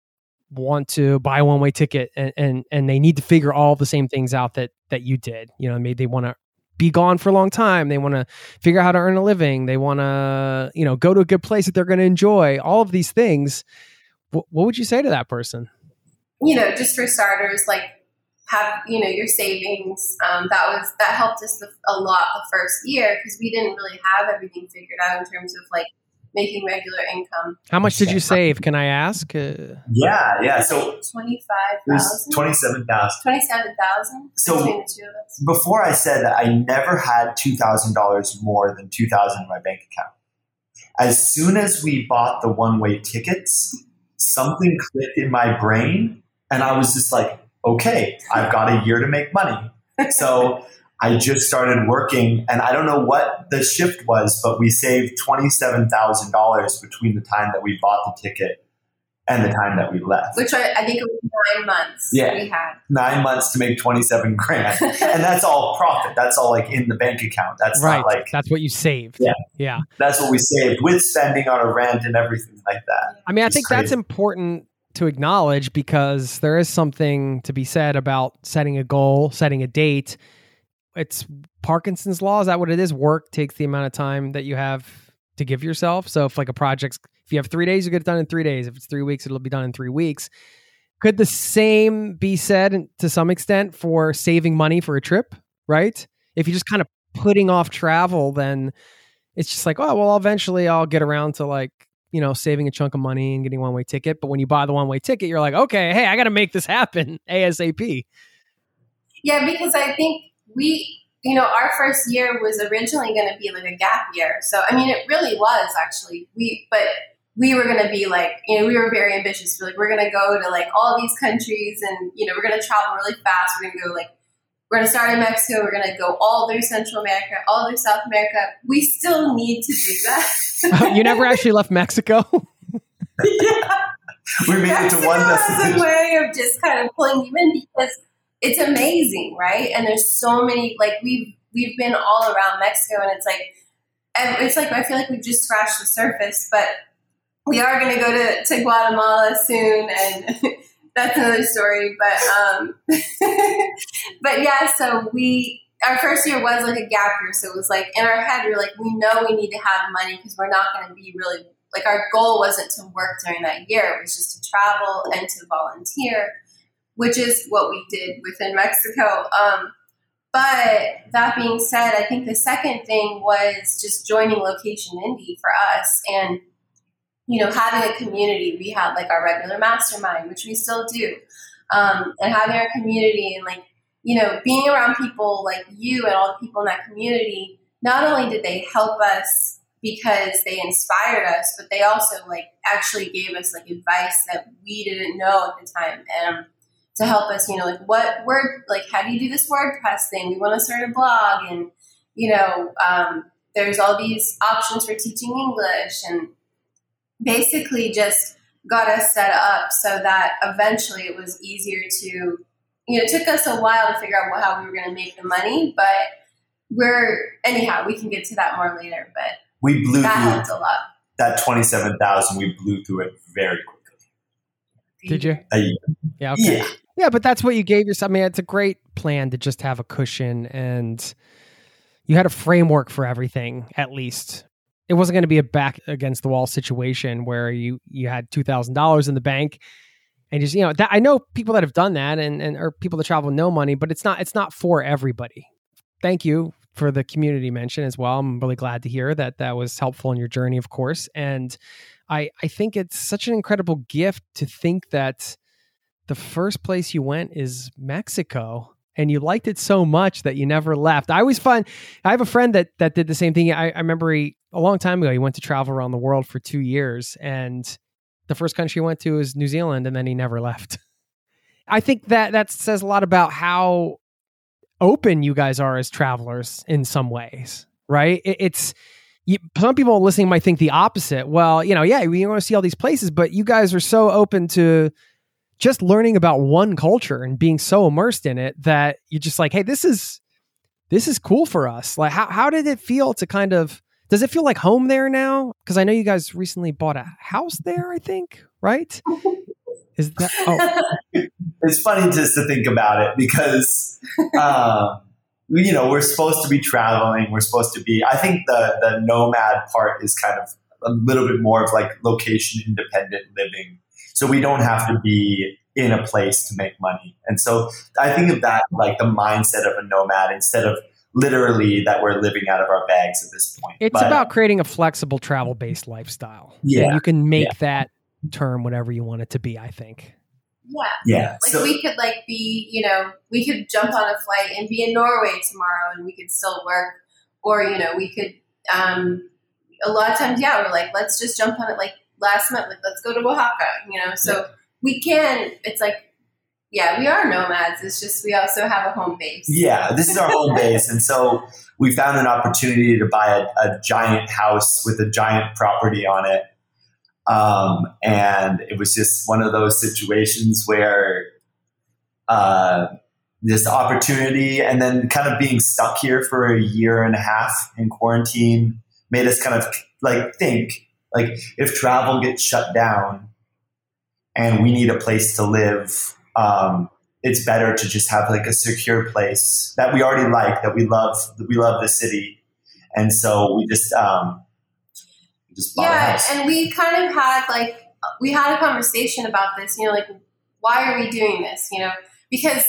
want to buy a one-way ticket and, and and they need to figure all the same things out that that you did? You know, maybe they want to be gone for a long time. They want to figure out how to earn a living. They want to, you know, go to a good place that they're going to enjoy. All of these things. W- what would you say to that person? You know, just for starters, like have, you know, your savings. Um, that was, that helped us the, a lot the first year because we didn't really have everything figured out in terms of like making regular income. How much did you save? Can I ask? Uh, yeah, yeah. So twenty-five thousand, twenty-seven thousand, twenty-seven thousand. So between the two of us. Before I said that, I never had two thousand dollars more than two thousand in my bank account. As soon as we bought the one-way tickets, something clicked in my brain, and I was just like, "Okay, I've got a year to make money." So I just started working, and I don't know what the shift was, but we saved twenty-seven thousand dollars between the time that we bought the ticket and the time that we left. Which I, I think it was nine months yeah. we had. Nine months to make twenty-seven grand. And that's all profit. That's all like in the bank account. That's right. not like... That's what you saved. Yeah. Yeah. That's what we saved with spending on a rent and everything like that. I mean, I It's think crazy. that's important to acknowledge because there is something to be said about setting a goal, setting a date. It's Parkinson's law. Is that what it is? Work takes the amount of time that you have to give yourself. So if like a project's, if you have three days, you get it done in three days. If it's three weeks, it'll be done in three weeks. Could the same be said to some extent for saving money for a trip, right? If you're just kind of putting off travel, then it's just like, oh, well, eventually I'll get around to like, you know, saving a chunk of money and getting a one-way ticket. But when you buy the one-way ticket, you're like, okay, hey, I got to make this happen ASAP. Yeah, because I think we, you know, our first year was originally going to be like a gap year. So, I mean, it really was actually, we, but we were going to be like, you know, we were very ambitious. We're like, we're going to go to like all these countries and, you know, we're going to travel really fast. We're going to go like, we're going to start in Mexico. We're going to go all through Central America, all through South America. We still need to do that. You never actually left Mexico? Yeah. We made Mexico it to one has destination. a way of just kind of pulling you in because it's amazing, right? And there's so many, like we've we've been all around Mexico, and it's like, and it's like I feel like we've just scratched the surface, but we are going to go to, to Guatemala soon, and that's another story. But um, but yeah, so we our first year was like a gap year. So it was like in our head, we were like, we know we need to have money because we're not going to be really, like our goal wasn't to work during that year. It was just to travel and to volunteer, which is what we did within Mexico. Um, but that being said, I think the second thing was just joining Location Indie for us and, you know, having a community. We had like our regular mastermind, which we still do. Um, and having our community and like, you know, being around people like you and all the people in that community, not only did they help us because they inspired us, but they also like actually gave us like advice that we didn't know at the time. And to help us, you know, like what word, like how do you do this WordPress thing? We want to start a blog and, you know, um, there's all these options for teaching English and basically just got us set up so that eventually it was easier to, you know, it took us a while to figure out what, how we were going to make the money, but we're, anyhow, we can get to that more later, but we blew that through helped a lot. That twenty-seven thousand, we blew through it very quickly. Did you? Uh, Yeah. Okay. Yeah. Yeah, but that's what you gave yourself. I mean, it's a great plan to just have a cushion and you had a framework for everything, at least. It wasn't going to be a back against the wall situation where you, you had two thousand dollars in the bank and just, you know, that I know people that have done that and, and or people that travel with no money, but it's not, it's not for everybody. Thank you for the community mention as well. I'm really glad to hear that that was helpful in your journey, of course. And I, I think it's such an incredible gift to think that the first place you went is Mexico and you liked it so much that you never left. I always find, I have a friend that that did the same thing. I, I remember he, a long time ago, he went to travel around the world for two years and the first country he went to was New Zealand and then he never left. I think that that says a lot about how open you guys are as travelers in some ways, right? It, it's, you, some people listening might think the opposite. Well, you know, yeah, we want to see all these places, but you guys are so open to just learning about one culture and being so immersed in it that you're just like, hey, this is, this is cool for us. Like, how, how did it feel to kind of, does it feel like home there now? Because I know you guys recently bought a house there, I think, right? Is that, oh. It's funny just to think about it because, um, you know, we're supposed to be traveling. We're supposed to be, I think the, the nomad part is kind of a little bit more of like location independent living. So we don't have to be in a place to make money. And so I think of that like the mindset of a nomad instead of literally that we're living out of our bags at this point. It's but, about creating a flexible travel-based lifestyle. Yeah. And you can make yeah. that term whatever you want it to be, I think. Yeah. Yeah. Like so, we could like be, you know, we could jump on a flight and be in Norway tomorrow and we could still work. Or, you know, we could, um, a lot of times, yeah, we're like, let's just jump on it like last month, like let's go to Oaxaca, you know? So yeah. we can, it's like, yeah, we are nomads. It's just, we also have a home base. Yeah, this is our home base. And so we found an opportunity to buy a, a giant house with a giant property on it. Um, and it was just one of those situations where uh, this opportunity and then kind of being stuck here for a year and a half in quarantine made us kind of like think, like if travel gets shut down and we need a place to live, um, it's better to just have like a secure place that we already like, that we love, that we love the city. And so we just, um, we just bought a yeah. house. And we kind of had like, we had a conversation about this, you know, like, why are we doing this? You know, because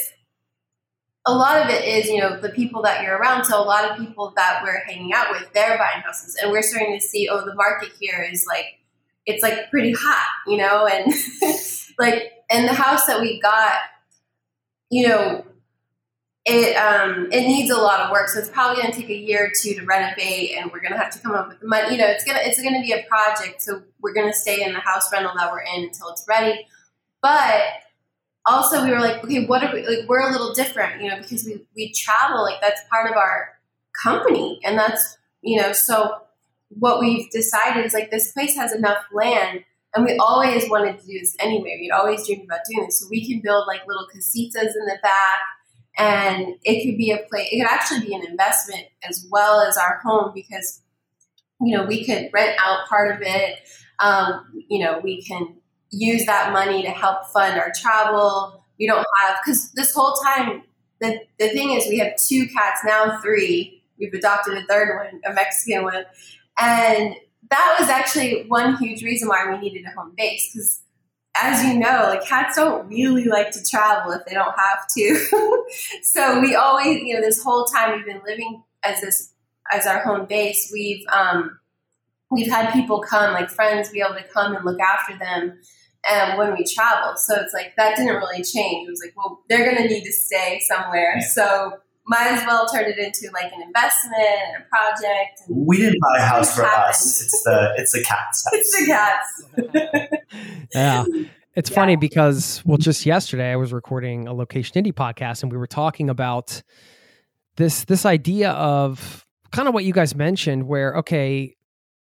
a lot of it is, you know, the people that you're around. So a lot of people that we're hanging out with, they're buying houses and we're starting to see, oh, the market here is like, it's like pretty hot, you know, and like, and the house that we got, you know, it, um, it needs a lot of work. So it's probably going to take a year or two to renovate and we're going to have to come up with the money. You know, it's going to, it's going to be a project. So we're going to stay in the house rental that we're in until it's ready. But also we were like, okay, what are we, like, we're a little different, you know, because we, we travel, like that's part of our company. And that's, you know, so what we've decided is like, this place has enough land and we always wanted to do this anyway. We'd always dreamed about doing this. So we can build like little casitas in the back and it could be a place, it could actually be an investment as well as our home because, you know, we could rent out part of it. Um, you know, we can use that money to help fund our travel. We don't have, because this whole time the, the thing is we have two cats, now three. We've adopted a third one, a Mexican one. And that was actually one huge reason why we needed a home base. Because as you know, like cats don't really like to travel if they don't have to. So we always, you know, this whole time we've been living as this, as our home base, we've, um, we've had people come, like friends, be able to come and look after them um, when we travel. So it's like, that didn't really change. It was like, well, they're going to need to stay somewhere. Yeah. So might as well turn it into like an investment and a project. And we didn't buy a house for happens. us. It's the, it's the cat's house. It's the cats. Yeah. It's yeah. funny because, well, just yesterday I was recording a Location Indie podcast and we were talking about this, this idea of kind of what you guys mentioned where, okay,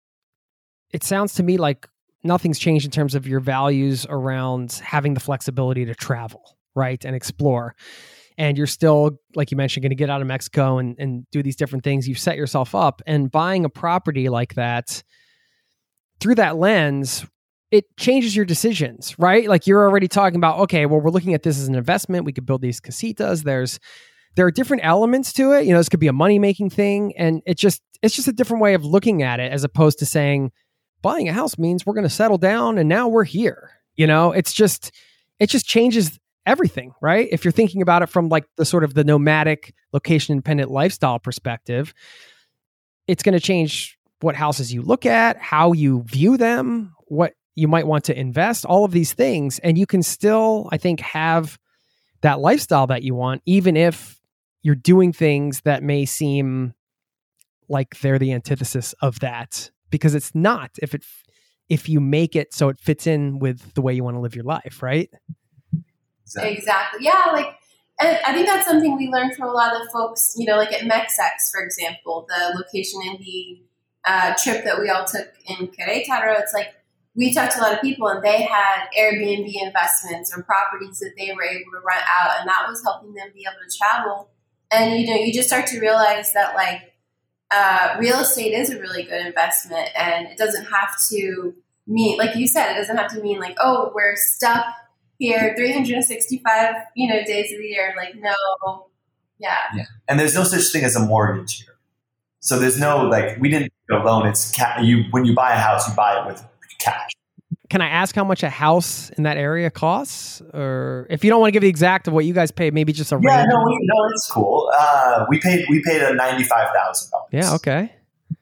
it sounds to me like nothing's changed in terms of your values around having the flexibility to travel, right? And explore. And you're still, like you mentioned, going to get out of Mexico and, and do these different things. You've set yourself up, and buying a property like that through that lens, it changes your decisions, right? Like you're already talking about, okay, well, we're looking at this as an investment. We could build these casitas. There's, there are different elements to it. You know, this could be a money-making thing. And it just, it's just a different way of looking at it as opposed to saying buying a house means we're going to settle down and now we're here. You know, it's just, it just changes everything, right? If you're thinking about it from like the sort of the nomadic location independent lifestyle perspective, it's going to change what houses you look at, how you view them, what you might want to invest, all of these things. And you can still, I think, have that lifestyle that you want, even if you're doing things that may seem like they're the antithesis of that, because it's not if it, if you make it so it fits in with the way you want to live your life, right? Exactly. exactly. Yeah. Like, and I think that's something we learned from a lot of the folks, you know, like at MEXEX, for example, the Location Indie uh, trip that we all took in Querétaro. It's like, we talked to a lot of people and they had Airbnb investments or properties that they were able to rent out, and that was helping them be able to travel. And, you know, you just start to realize that like uh, real estate is a really good investment, and it doesn't have to mean, like you said, it doesn't have to mean like, oh, we're stuck here three hundred sixty-five, you know, days of the year. Like, no. Yeah. Yeah. And there's no such thing as a mortgage here. So there's no, like, we didn't get a loan. It's ca- you, when you buy a house, you buy it with cash. Can I ask how much a house in that area costs? Or if you don't want to give the exact of what you guys paid, maybe just a yeah, range. no, we, no, it's cool. Uh, we paid we paid a ninety-five thousand dollars. Yeah, okay.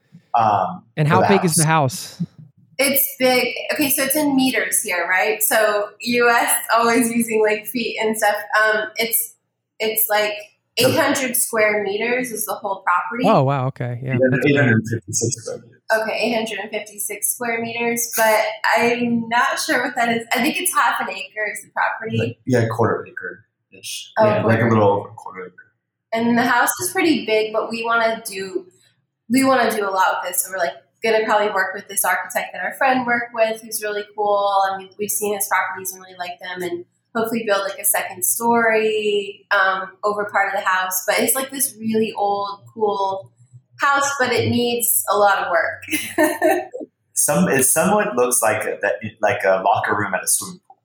Um, and how big house. is the house? It's big. Okay, so it's in meters here, right? So U S always using like feet and stuff. Um, it's it's like eight hundred square meters is the whole property. Oh wow, okay, yeah, eight hundred fifty-six square meters. Okay, eight hundred fifty-six square meters, but I'm not sure what that is. I think it's half an acre is the property. Like, yeah, quarter acre ish. Oh, yeah, like a little over a quarter acre. And the house is pretty big, but we want to do we want to do a lot with this. So we're like going to probably work with this architect that our friend worked with, who's really cool. And we've, we've seen his properties and really like them, and hopefully build like a second story um, over part of the house. But it's like this really old, cool house, but it needs a lot of work. Some it somewhat looks like a, that, like a locker room at a swimming pool.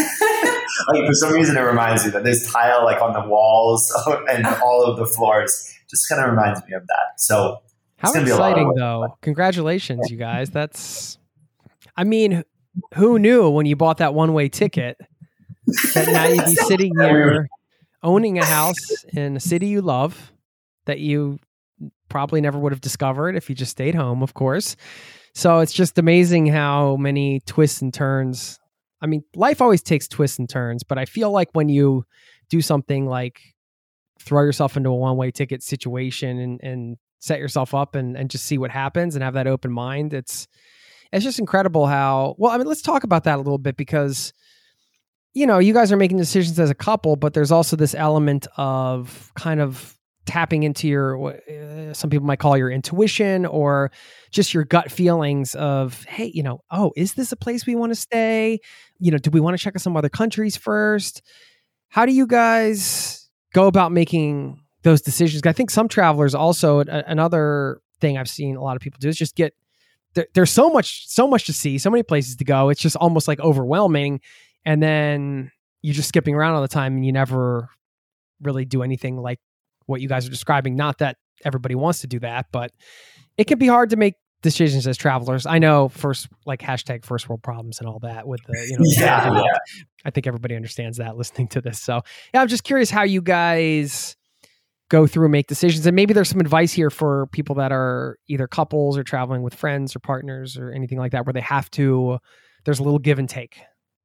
Like for some reason, it reminds me that there's tile like on the walls and all of the floors. Just kind of reminds me of that. So how it's exciting, though! Congratulations, you guys. That's, I mean, who knew when you bought that one-way ticket that now you'd be sitting here owning a house in a city you love that you probably never would have discovered if you just stayed home, of course. So it's just amazing how many twists and turns. I mean, life always takes twists and turns, but I feel like when you do something like throw yourself into a one-way ticket situation and, and set yourself up and, and just see what happens and have that open mind, it's it's just incredible how, well, I mean, let's talk about that a little bit because, you know, you guys are making decisions as a couple, but there's also this element of kind of tapping into your, uh, some people might call your intuition or just your gut feelings of, hey, you know, oh, is this a place we want to stay? You know, do we want to check out some other countries first? How do you guys go about making those decisions? I think some travelers also, a, another thing I've seen a lot of people do is just get, there, there's so much, so much to see, so many places to go. It's just almost like overwhelming. And then you're just skipping around all the time and you never really do anything like what you guys are describing. Not that everybody wants to do that, but it can be hard to make decisions as travelers. I know first, like hashtag first world problems and all that with the, you know, Yeah, the, yeah. I think everybody understands that listening to this. So yeah, I'm just curious how you guys go through and make decisions. And maybe there's some advice here for people that are either couples or traveling with friends or partners or anything like that, where they have to, there's a little give and take.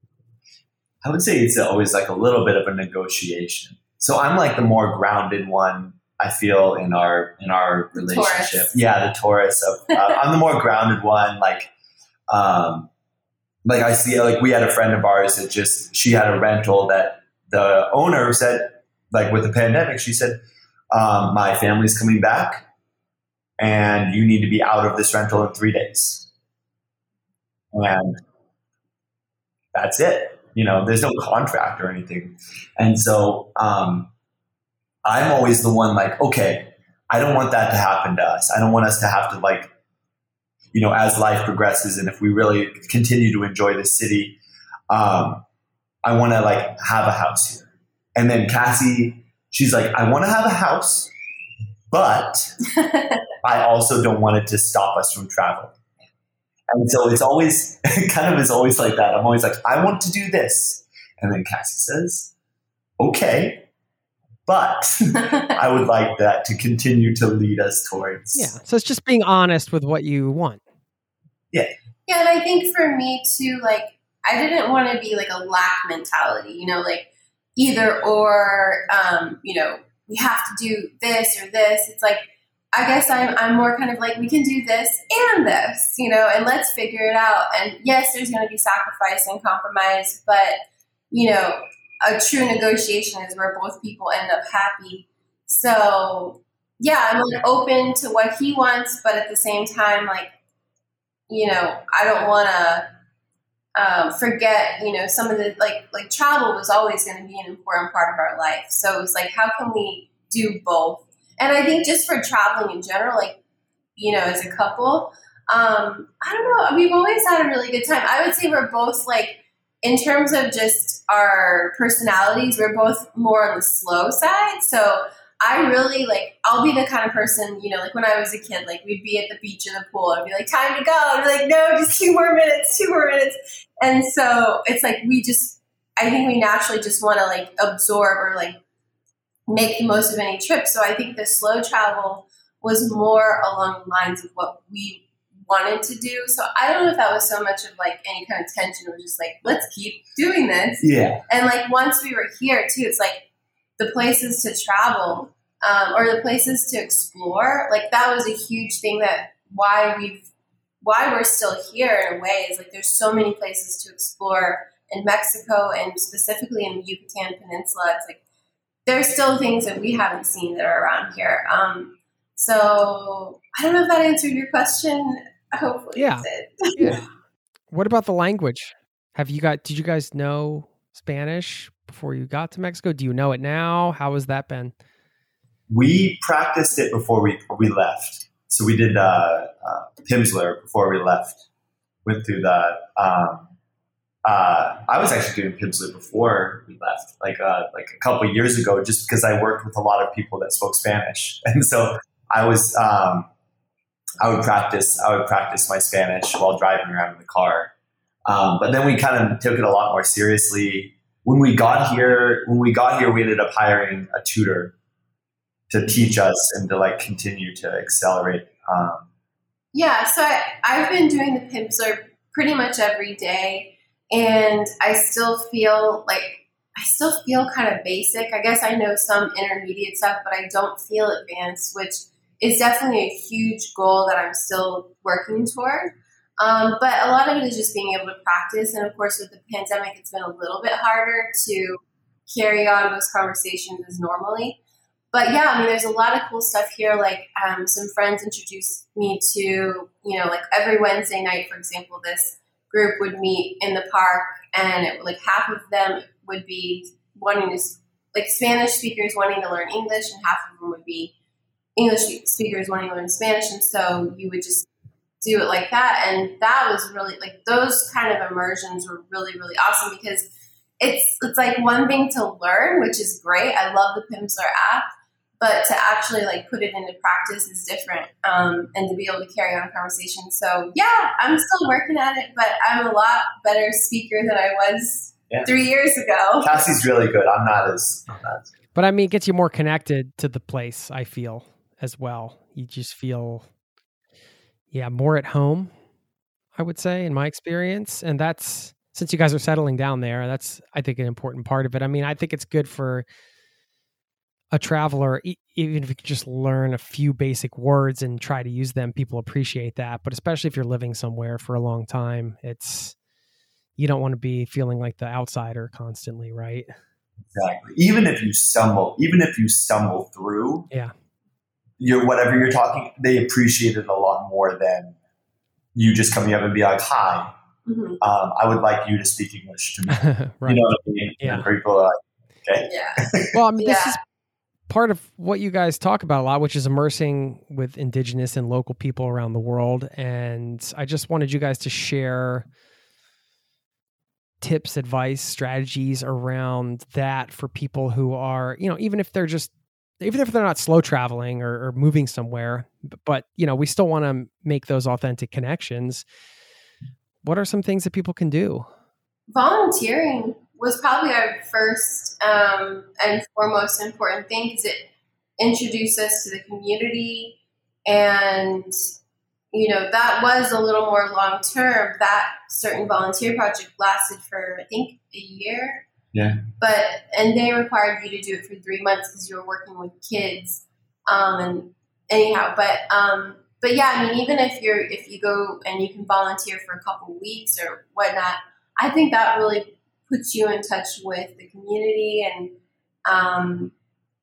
I would say it's always like a little bit of a negotiation. So I'm like the more grounded one, I feel, in our in our relationship. Taurus. Yeah, the Taurus. Of, uh, I'm the more grounded one. Like, um, like I see, like we had a friend of ours that just, she had a rental that the owner said, like with the pandemic, she said, um, my family's coming back and you need to be out of this rental in three days. And that's it. You know, there's no contract or anything. And so um, I'm always the one like, okay, I don't want that to happen to us. I don't want us to have to like, you know, as life progresses and if we really continue to enjoy the city, um, I want to like have a house here. And then Cassie, she's like, I want to have a house, but I also don't want it to stop us from traveling. And so it's always kind of is always like that. I'm always like, I want to do this. And then Cassie says, okay, but I would like that to continue to lead us towards. Yeah. So it's just being honest with what you want. Yeah. Yeah, and I think for me too, like, I didn't want to be like a lack mentality, you know, like either or, um, you know, we have to do this or this. It's like, I guess I'm I'm more kind of like, we can do this and this, you know, and let's figure it out. And yes, there's going to be sacrifice and compromise, but, you know, a true negotiation is where both people end up happy. So, yeah, I'm like open to what he wants, but at the same time, like, you know, I don't want to um, forget, you know, some of the, like, like travel was always going to be an important part of our life. So it was like, how can we do both? And I think just for traveling in general, like, you know, as a couple, um, I don't know, we've always had a really good time. I would say we're both like, in terms of just our personalities, we're both more on the slow side. So I really like, I'll be the kind of person, you know, like when I was a kid, like we'd be at the beach or the pool and be like, time to go. I'd be like, no, just two more minutes, two more minutes. And so it's like, we just, I think we naturally just want to like absorb or like make the most of any trip. So I think the slow travel was more along the lines of what we wanted to do. So I don't know if that was so much of like any kind of tension. It was just like, let's keep doing this. Yeah. And like once we were here too, it's like the places to travel um, or the places to explore. Like that was a huge thing that why we've why we're still here in a way is like there's so many places to explore in Mexico and specifically in the Yucatan Peninsula. It's like there's still things that we haven't seen that are around here. Um, so I don't know if that answered your question. Hopefully Yeah. it did. Yeah. What about the language? Have you got, did you guys know Spanish before you got to Mexico? Do you know it now? How has that been? We practiced it before we, we left. So we did uh, uh, Pimsleur before we left. Went through the, um, uh, I was actually doing Pimsleur before we left, like uh, like a couple of years ago, just because I worked with a lot of people that spoke Spanish. And so I was, um, I would practice, I would practice my Spanish while driving around in the car. Um, but then we kind of took it a lot more seriously. When we got here, when we got here, we ended up hiring a tutor to teach us and to like continue to accelerate. Um, Yeah, so I, I've been doing the Pimsleur pretty much every day, and I still feel like I still feel kind of basic. I guess I know some intermediate stuff, but I don't feel advanced, which is definitely a huge goal that I'm still working toward. Um, but a lot of it is just being able to practice, and of course, with the pandemic, it's been a little bit harder to carry on those conversations as normally. But yeah, I mean, there's a lot of cool stuff here. Like um, some friends introduced me to, you know, like every Wednesday night, for example, this group would meet in the park, and it, like half of them would be wanting to, like Spanish speakers wanting to learn English, and half of them would be English speakers wanting to learn Spanish. And so you would just do it like that. And that was really like those kind of immersions were really, really awesome because it's it's like one thing to learn, which is great. I love the Pimsleur app, but to actually like put it into practice is different, um, and to be able to carry on conversations. So yeah, I'm still working at it, but I'm a lot better speaker than I was yeah. three years ago. Cassie's really good. I'm not as, I'm not as good. But I mean, it gets you more connected to the place, I feel, as well. You just feel, yeah, more at home, I would say, in my experience. And that's, since you guys are settling down there, that's, I think, an important part of it. I mean, I think it's good for a traveler, e- even if you could just learn a few basic words and try to use them, people appreciate that. But especially if you're living somewhere for a long time, it's, you don't want to be feeling like the outsider constantly, right? Exactly. Even if you stumble, even if you stumble through, yeah, you're whatever you're talking, they appreciate it a lot more than you just coming up and be like, "Hi, mm-hmm. um, I would like you to speak English to me." Right. You know what I mean? Yeah. And people are like, "Okay." Yeah. Well, I mean, this yeah. is part of what you guys talk about a lot, which is immersing with indigenous and local people around the world. And I just wanted you guys to share tips, advice, strategies around that for people who are, you know, even if they're just, even if they're not slow traveling or, or moving somewhere, but, but, you know, we still want to make those authentic connections. What are some things that people can do? Volunteering was probably our first um, and foremost important thing, because it introduced us to the community, and you know, that was a little more long term. That certain volunteer project lasted for, I think, a year. Yeah. But and they required you to do it for three months because you were working with kids. Um, and anyhow, but um, but yeah, I mean, even if you're if you go and you can volunteer for a couple weeks or whatnot, I think that really puts you in touch with the community, and um,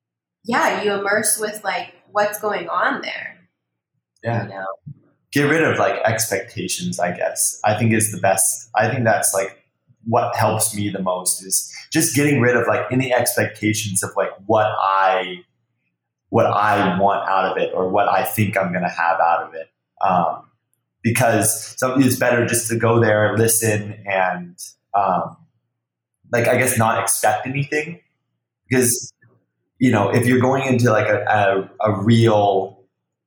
yeah, you immerse with like what's going on there. Yeah. You know? Get rid of like expectations, I guess. I think is the best. I think that's like what helps me the most, is just getting rid of like any expectations of like what I, what I want out of it or what I think I'm going to have out of it. Um, because something is better just to go there, listen, and um, like, I guess not expect anything, because, you know, if you're going into like a, a, a real,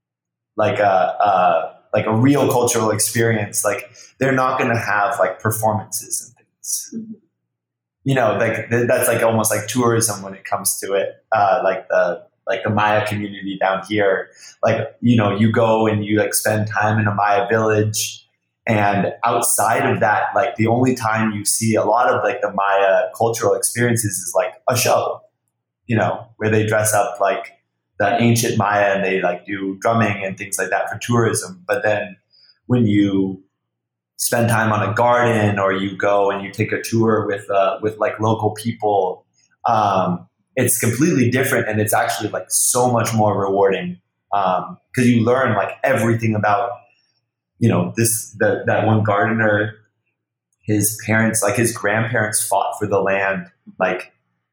like a, a like a real cultural experience, like they're not going to have like performances and things, mm-hmm. you know, like th- that's like almost like tourism when it comes to it. Uh, like the, like the Maya community down here, like, you know, you go and you like spend time in a Maya village, and outside of that, like the only time you see a lot of like the Maya cultural experiences is like a show, you know, where they dress up like the ancient Maya and they like do drumming and things like that for tourism. But then when you spend time on a garden, or you go and you take a tour with uh, with like local people, um, it's completely different, and it's actually like so much more rewarding, because um, you learn like everything about, you know, this the, that one gardener, his parents, like his grandparents fought for the land, like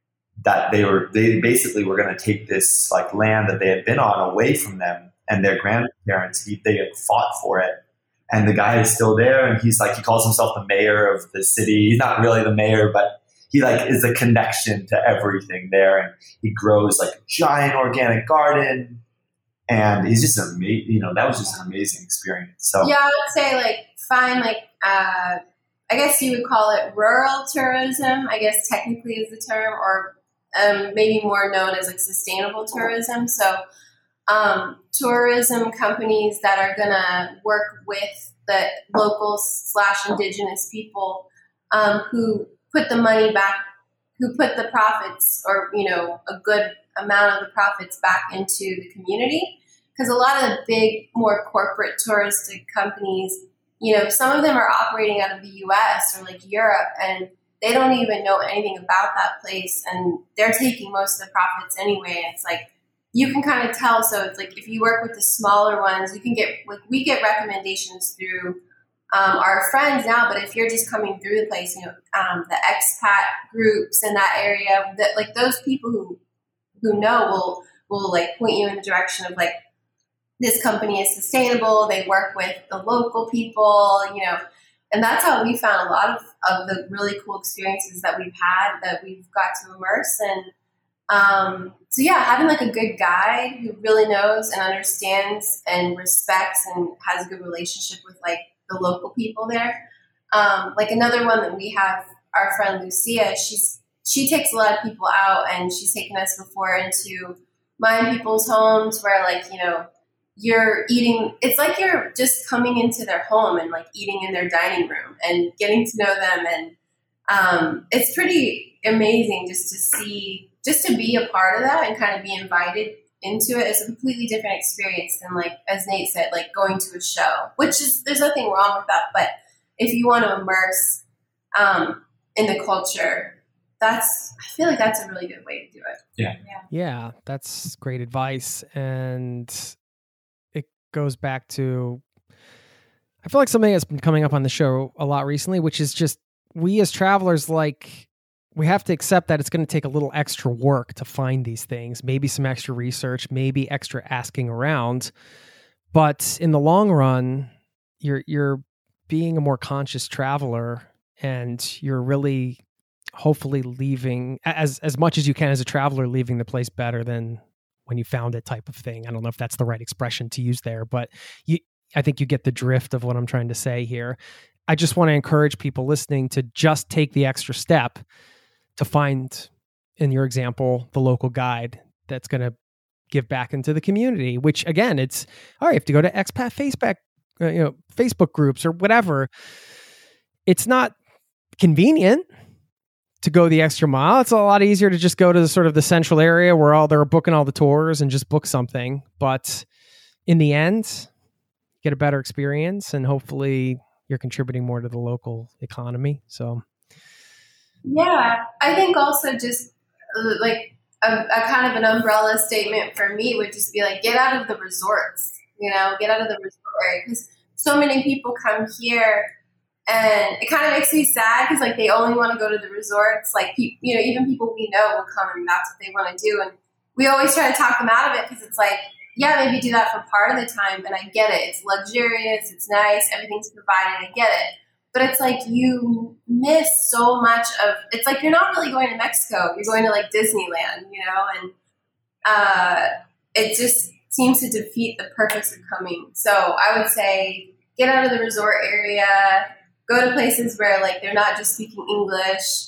that they were, they basically were going to take this like land that they had been on away from them, and their grandparents, he, they had fought for it. And the guy is still there, and he's like, he calls himself the mayor of the city. He's not really the mayor, but he like is a connection to everything there. And he grows like a giant organic garden, and he's just amazing. You know, that was just an amazing experience. So yeah, I would say like find like, uh, I guess you would call it rural tourism, I guess technically is the term, or Um, maybe more known as like sustainable tourism. So um, tourism companies that are going to work with the local slash indigenous people um, who put the money back, who put the profits, or, you know, a good amount of the profits back into the community. Because a lot of the big, more corporate touristic companies, you know, some of them are operating out of the U S or like Europe, and they don't even know anything about that place, and they're taking most of the profits anyway. It's like, you can kind of tell. So it's like, if you work with the smaller ones, you can get, like, we get recommendations through um, our friends now, but if you're just coming through the place, you know, um, the expat groups in that area, that like those people who, who know will, will like point you in the direction of like, this company is sustainable. They work with the local people, you know. And that's how we found a lot of, of the really cool experiences that we've had that we've got to immerse in. Um, so yeah, having like a good guide who really knows and understands and respects and has a good relationship with like the local people there. Um, like another one that we have, our friend Lucia, she's, she takes a lot of people out, and she's taken us before into Mayan people's homes where like, you know, you're eating, it's like you're just coming into their home and like eating in their dining room and getting to know them. And um, it's pretty amazing just to see, just to be a part of that and kind of be invited into it. It's a completely different experience than, like, as Nate said, like going to a show, which is, there's nothing wrong with that. But if you want to immerse um, in the culture, that's, I feel like that's a really good way to do it. Yeah. Yeah. Yeah, that's great advice. And it goes back to, I feel like something that's been coming up on the show a lot recently, which is just we as travelers, like, we have to accept that it's going to take a little extra work to find these things, maybe some extra research, maybe extra asking around. But in the long run, you're you're being a more conscious traveler, and you're really hopefully leaving as as much as you can as a traveler, leaving the place better than when you found it, type of thing. I don't know if that's the right expression to use there, but you, I think you get the drift of what I'm trying to say here. I just want to encourage people listening to just take the extra step to find, in your example, the local guide that's going to give back into the community, which again, it's all right. You have to go to expat Facebook, uh, you know, Facebook groups or whatever. It's not convenient to go the extra mile. It's a lot easier to just go to the sort of the central area where all they're booking all the tours and just book something. But in the end, get a better experience, and hopefully you're contributing more to the local economy. So, yeah, I think also just uh, like a, a kind of an umbrella statement for me would just be like, get out of the resorts, you know, get out of the resort area, because so many people come here. And it kind of makes me sad because, like, they only want to go to the resorts. Like, pe- you know, even people we know will come and that's what they want to do. And we always try to talk them out of it because it's like, yeah, maybe do that for part of the time. And I get it. It's luxurious. It's nice. Everything's provided. I get it. But it's like you miss so much of – it's like you're not really going to Mexico. You're going to, like, Disneyland, you know? And uh, it just seems to defeat the purpose of coming. So I would say get out of the resort area. Go to places where, like, they're not just speaking English.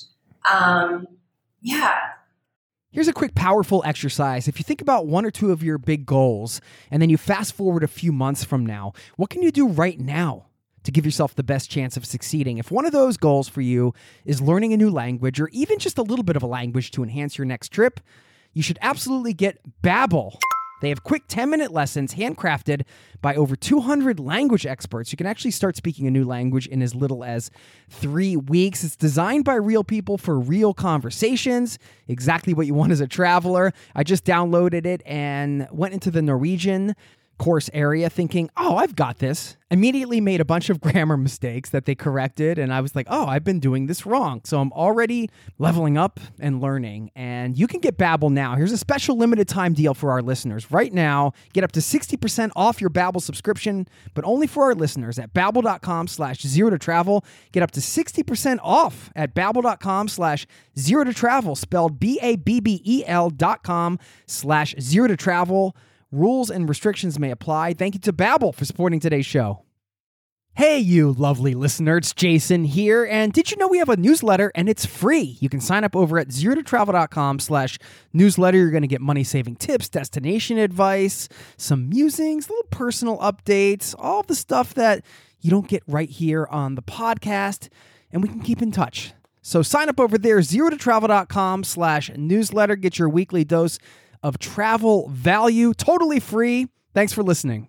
Um, yeah. Here's a quick, powerful exercise. If you think about one or two of your big goals, and then you fast forward a few months from now, what can you do right now to give yourself the best chance of succeeding? If one of those goals for you is learning a new language, or even just a little bit of a language to enhance your next trip, you should absolutely get Babbel. They have quick ten-minute lessons handcrafted by over two hundred language experts. You can actually start speaking a new language in as little as three weeks. It's designed by real people for real conversations, exactly what you want as a traveler. I just downloaded it and went into the Norwegian course area thinking, oh, I've got this. Immediately made a bunch of grammar mistakes that they corrected, and I was like, oh, I've been doing this wrong. So I'm already leveling up and learning, and you can get Babbel now. Here's a special limited time deal for our listeners. Right now, get up to sixty percent off your Babbel subscription, but only for our listeners at babbel.com slash zero to travel. Get up to sixty percent off at babbel.com slash zero to travel, spelled B A B B E L dot com slash zero to travel. Rules and restrictions may apply. Thank you to Babbel for supporting today's show. Hey, you lovely listener, it's Jason here. And did you know we have a newsletter and it's free? You can sign up over at zero to travel dot com slash newsletter. You're going to get money-saving tips, destination advice, some musings, little personal updates, all the stuff that you don't get right here on the podcast. And we can keep in touch. So sign up over there, zero to travel dot com slash newsletter. Get your weekly dose of travel value, totally free. Thanks for listening.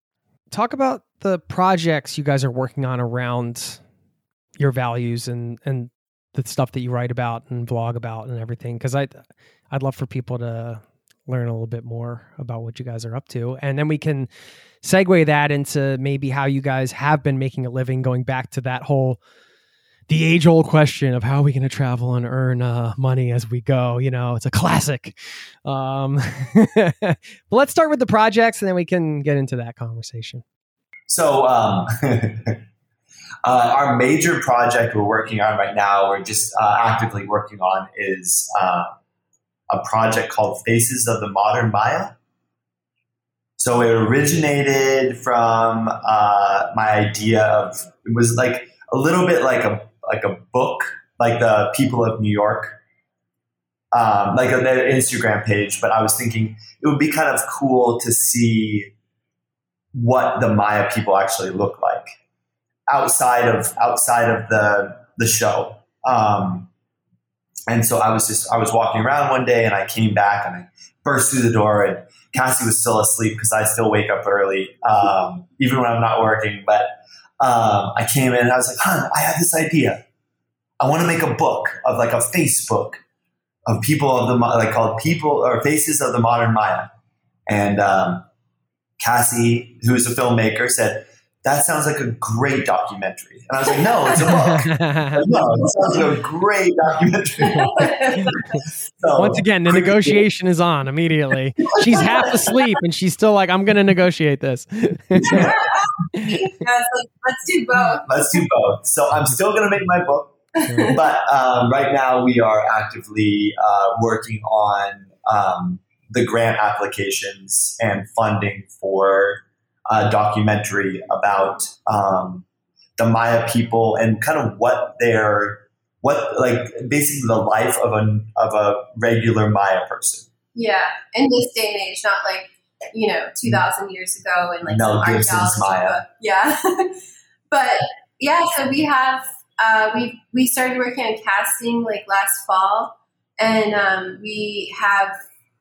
Talk about the projects you guys are working on around your values and, and the stuff that you write about and blog about and everything. Because I'd, I'd love for people to learn a little bit more about what you guys are up to. And then we can segue that into maybe how you guys have been making a living, going back to that whole the age-old question of how are we going to travel and earn uh, money as we go. You know, it's a classic. Um, but let's start with the projects, and then we can get into that conversation. So, um, Uh, our major project we're working on right now, we're just uh, actively working on, is uh, a project called Faces of the Modern Maya. So it originated from uh, my idea of, it was like a little bit like a like a book, like the People of New York, um, like a, their Instagram page. But I was thinking it would be kind of cool to see what the Maya people actually look like outside of outside of the the show. Um, and so I was just I was walking around one day and I came back and I burst through the door and Cassie was still asleep because I still wake up early, um, even when I'm not working. But um, I came in and I was like, "Hun, I have this idea. I want to make a book of like a Facebook of people of the like called People or Faces of the Modern Maya." And um, Cassie, who is a filmmaker, said, "That sounds like a great documentary." And I was like, "No, it's a book." Like, no, it sounds like a great documentary. So, once again, the negotiation is on immediately. She's half asleep and she's still like, "I'm going to negotiate this." Yeah, so let's do both. Let's do both. So I'm still going to make my book. But um, right now we are actively uh, working on um, the grant applications and funding for a documentary about um, the Maya people and kind of what they're, what like basically the life of a of a regular Maya person. Yeah, in this day and age, not like, you know, two thousand years ago and like Mel some Gibson's archaeology Maya. book. Yeah, but yeah, so we have uh, we we started working on casting like last fall, and um, we have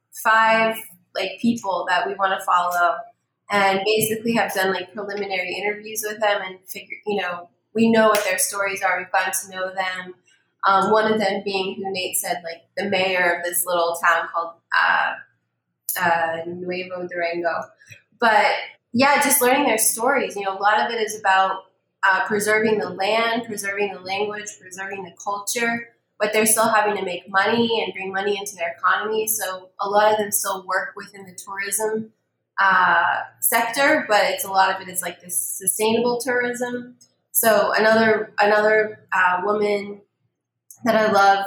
five like people that we want to follow, and basically have done like preliminary interviews with them and figure, you know, we know what their stories are. We've gotten to know them. Um, one of them being who Nate said, like the mayor of this little town called uh, uh, Nuevo Durango. But yeah, just learning their stories. You know, a lot of it is about uh, preserving the land, preserving the language, preserving the culture, but they're still having to make money and bring money into their economy. So a lot of them still work within the tourism uh, sector, but it's a lot of it is like this sustainable tourism. So another another uh, woman that I love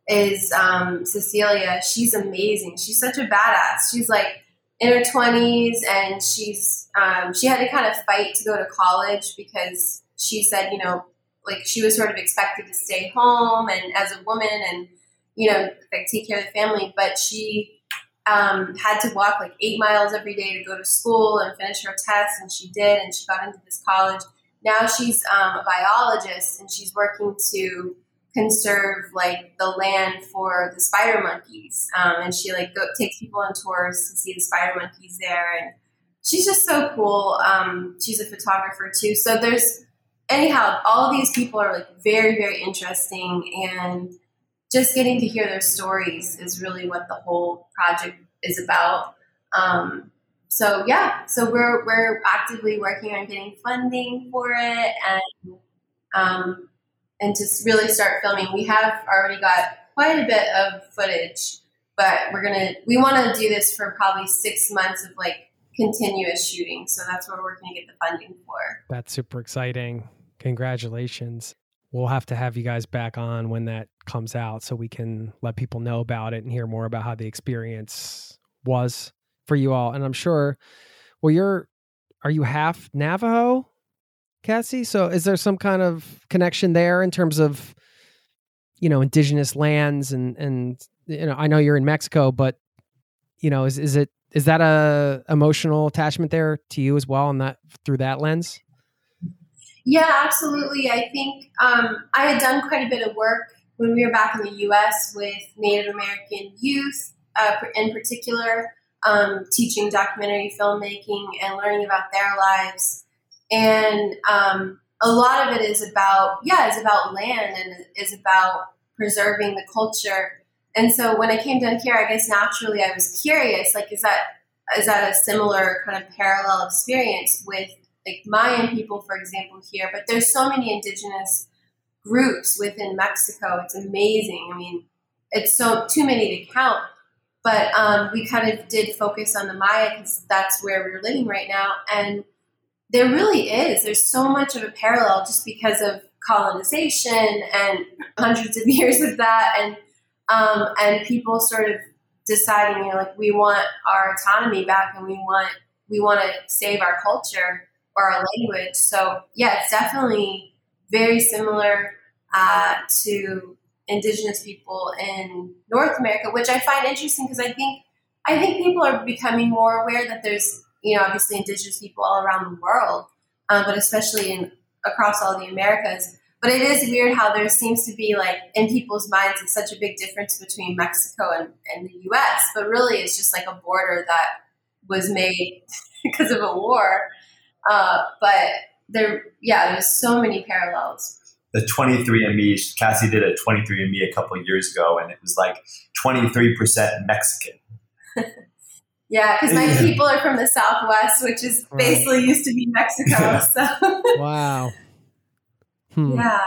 is um, Cecilia. She's amazing. She's such a badass. She's like in her twenties, and she's um, she had to kind of fight to go to college because she said, you know, like she was sort of expected to stay home and as a woman and, you know, like take care of the family, but she um, had to walk like eight miles every day to go to school and finish her tests, and she did, and she got into this college. Now she's um, a biologist, and she's working to conserve like the land for the spider monkeys, um, and she like go, takes people on tours to see the spider monkeys there, and she's just so cool. Um, she's a photographer too. So there's anyhow, all of these people are like very, very interesting, and just getting to hear their stories is really what the whole project is about. Um, so yeah, so we're we're actively working on getting funding for it, and um, and just really start filming. We have already got quite a bit of footage, but we're gonna we want to do this for probably six months of like continuous shooting. So that's what we're working to get the funding for. That's super exciting. Congratulations. We'll have to have you guys back on when that comes out so we can let people know about it and hear more about how the experience was for you all. And I'm sure, well, you're, are you half Navajo, Cassie? So is there some kind of connection there in terms of, you know, indigenous lands and, and, you know, I know you're in Mexico, but, you know, is, is it, is that a emotional attachment there to you as well, and that through that lens? Yeah, absolutely. I think um, I had done quite a bit of work when we were back in the U S with Native American youth, uh, in particular, um, teaching documentary filmmaking and learning about their lives. And um, a lot of it is about, yeah, it's about land and is about preserving the culture. And so when I came down here, I guess naturally I was curious, like, is that is that a similar kind of parallel experience with like Mayan people, for example, here? But there's so many indigenous groups within Mexico. It's amazing. I mean, it's so too many to count. But um, we kind of did focus on the Maya because that's where we're living right now. And there really is. There's so much of a parallel just because of colonization and hundreds of years of that, and um, and people sort of deciding, you know, like we want our autonomy back, and we want we want to save our culture or our language. So yeah, it's definitely very similar uh, to Indigenous people in North America, which I find interesting because I think I think people are becoming more aware that there's, you know, obviously Indigenous people all around the world, um, but especially in across all the Americas. But it is weird how there seems to be, like, in people's minds, it's such a big difference between Mexico and, and the U S, but really it's just like a border that was made because of a war. Uh, but there, yeah, there's so many parallels. The twenty-three and me, Cassie did a twenty-three and me a couple of years ago, and it was like twenty-three percent Mexican. Yeah, because my people are from the Southwest, which is basically right. used to be Mexico. So wow. Hmm. Yeah.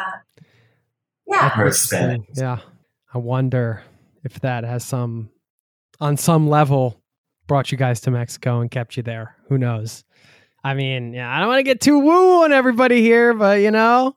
Yeah. Yeah. I wonder if that has some, on some level, brought you guys to Mexico and kept you there. Who knows? I mean, yeah, I don't want to get too woo on everybody here, but you know,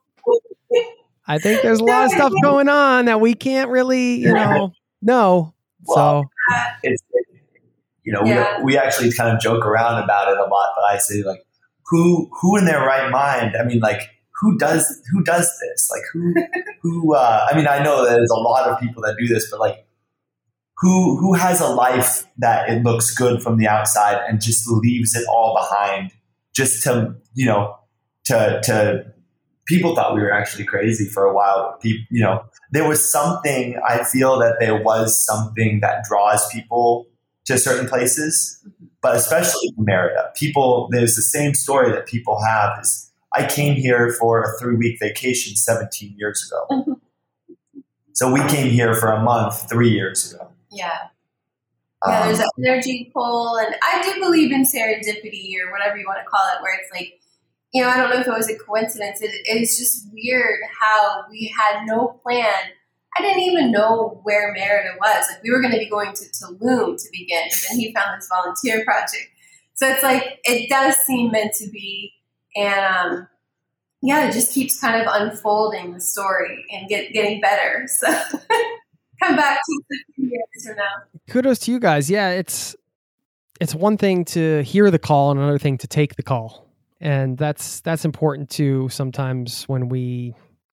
I think there's a lot of stuff going on that we can't really, you know, know. Well, so it's, you know, yeah. we we actually kind of joke around about it a lot, but I say, like, who who in their right mind? I mean, like, who does who does this? Like, who who? Uh, I mean, I know there's a lot of people that do this, but like, who who has a life that it looks good from the outside and just leaves it all behind, just to, you know, to to people thought we were actually crazy for a while. People, you know, there was something. I feel that there was something that draws people to certain places, but especially Merida. People, there's the same story that people have is, I came here for a three-week vacation seventeen years ago. Mm-hmm. So we came here for a month three years ago. Yeah. Yeah, Um, there's an energy pull, and I do believe in serendipity or whatever you want to call it, where it's like, you know, I don't know if it was a coincidence. It, it's just weird how we had no plan. I didn't even know where Merida was. Like, we were going to be going to Tulum to begin, but then he found this volunteer project. So it's like, it does seem meant to be. And um, yeah, it just keeps kind of unfolding the story and get getting better. So come back to fifteen years from now. Kudos to you guys. Yeah, it's it's one thing to hear the call and another thing to take the call. And that's that's important too sometimes when we,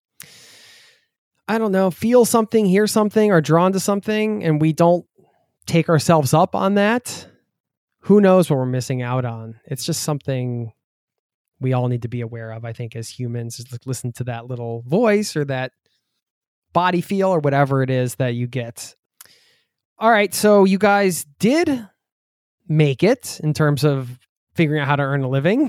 I don't know, feel something, hear something, or drawn to something, and we don't take ourselves up on that. Who knows what we're missing out on? It's just something we all need to be aware of, I think, as humans, is listen to that little voice or that body feel or whatever it is that you get. All right. So you guys did make it in terms of figuring out how to earn a living.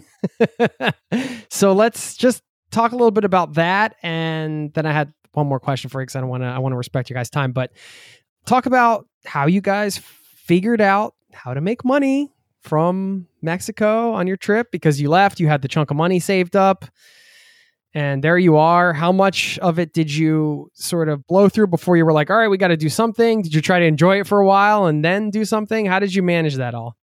So let's just talk a little bit about that. And then I had one more question for you because I don't want to, I want to respect your guys' time, but talk about how you guys figured out how to make money from Mexico on your trip, because you left, you had the chunk of money saved up, and there you are. How much of it did you sort of blow through before you were like, all right, we got to do something? Did you try to enjoy it for a while and then do something? How did you manage that all?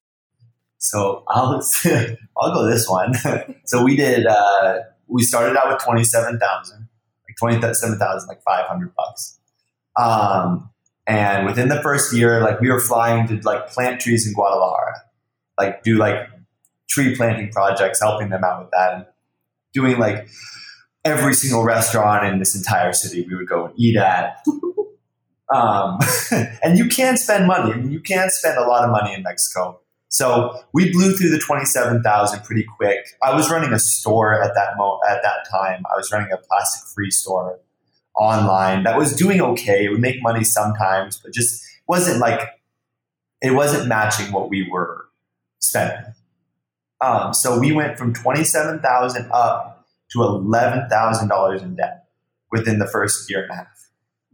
So I'll I'll go this one. So we did. Uh, we started out with twenty seven thousand, like twenty seven thousand, like five hundred bucks. Um, and within the first year, like we were flying to like plant trees in Guadalajara, like do like tree planting projects, helping them out with that, and doing like every single restaurant in this entire city we would go and eat at. Um, and you can spend money. I mean, you can spend a lot of money in Mexico. So we blew through the twenty-seven thousand pretty quick. I was running a store at that mo- at that time. I was running a plastic-free store online that was doing okay. It would make money sometimes, but just wasn't like, it wasn't matching what we were spending. Um, so we went from twenty-seven thousand up to eleven thousand dollars in debt within the first year and a half.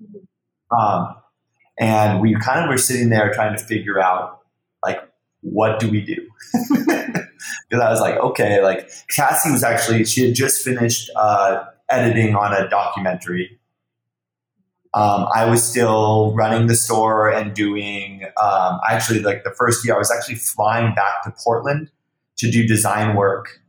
Um, and we kind of were sitting there trying to figure out, like, what do we do? Because I was like, okay, like Cassie was actually, she had just finished uh, editing on a documentary. Um, I was still running the store and doing, um, actually like the first year I was actually flying back to Portland to do design work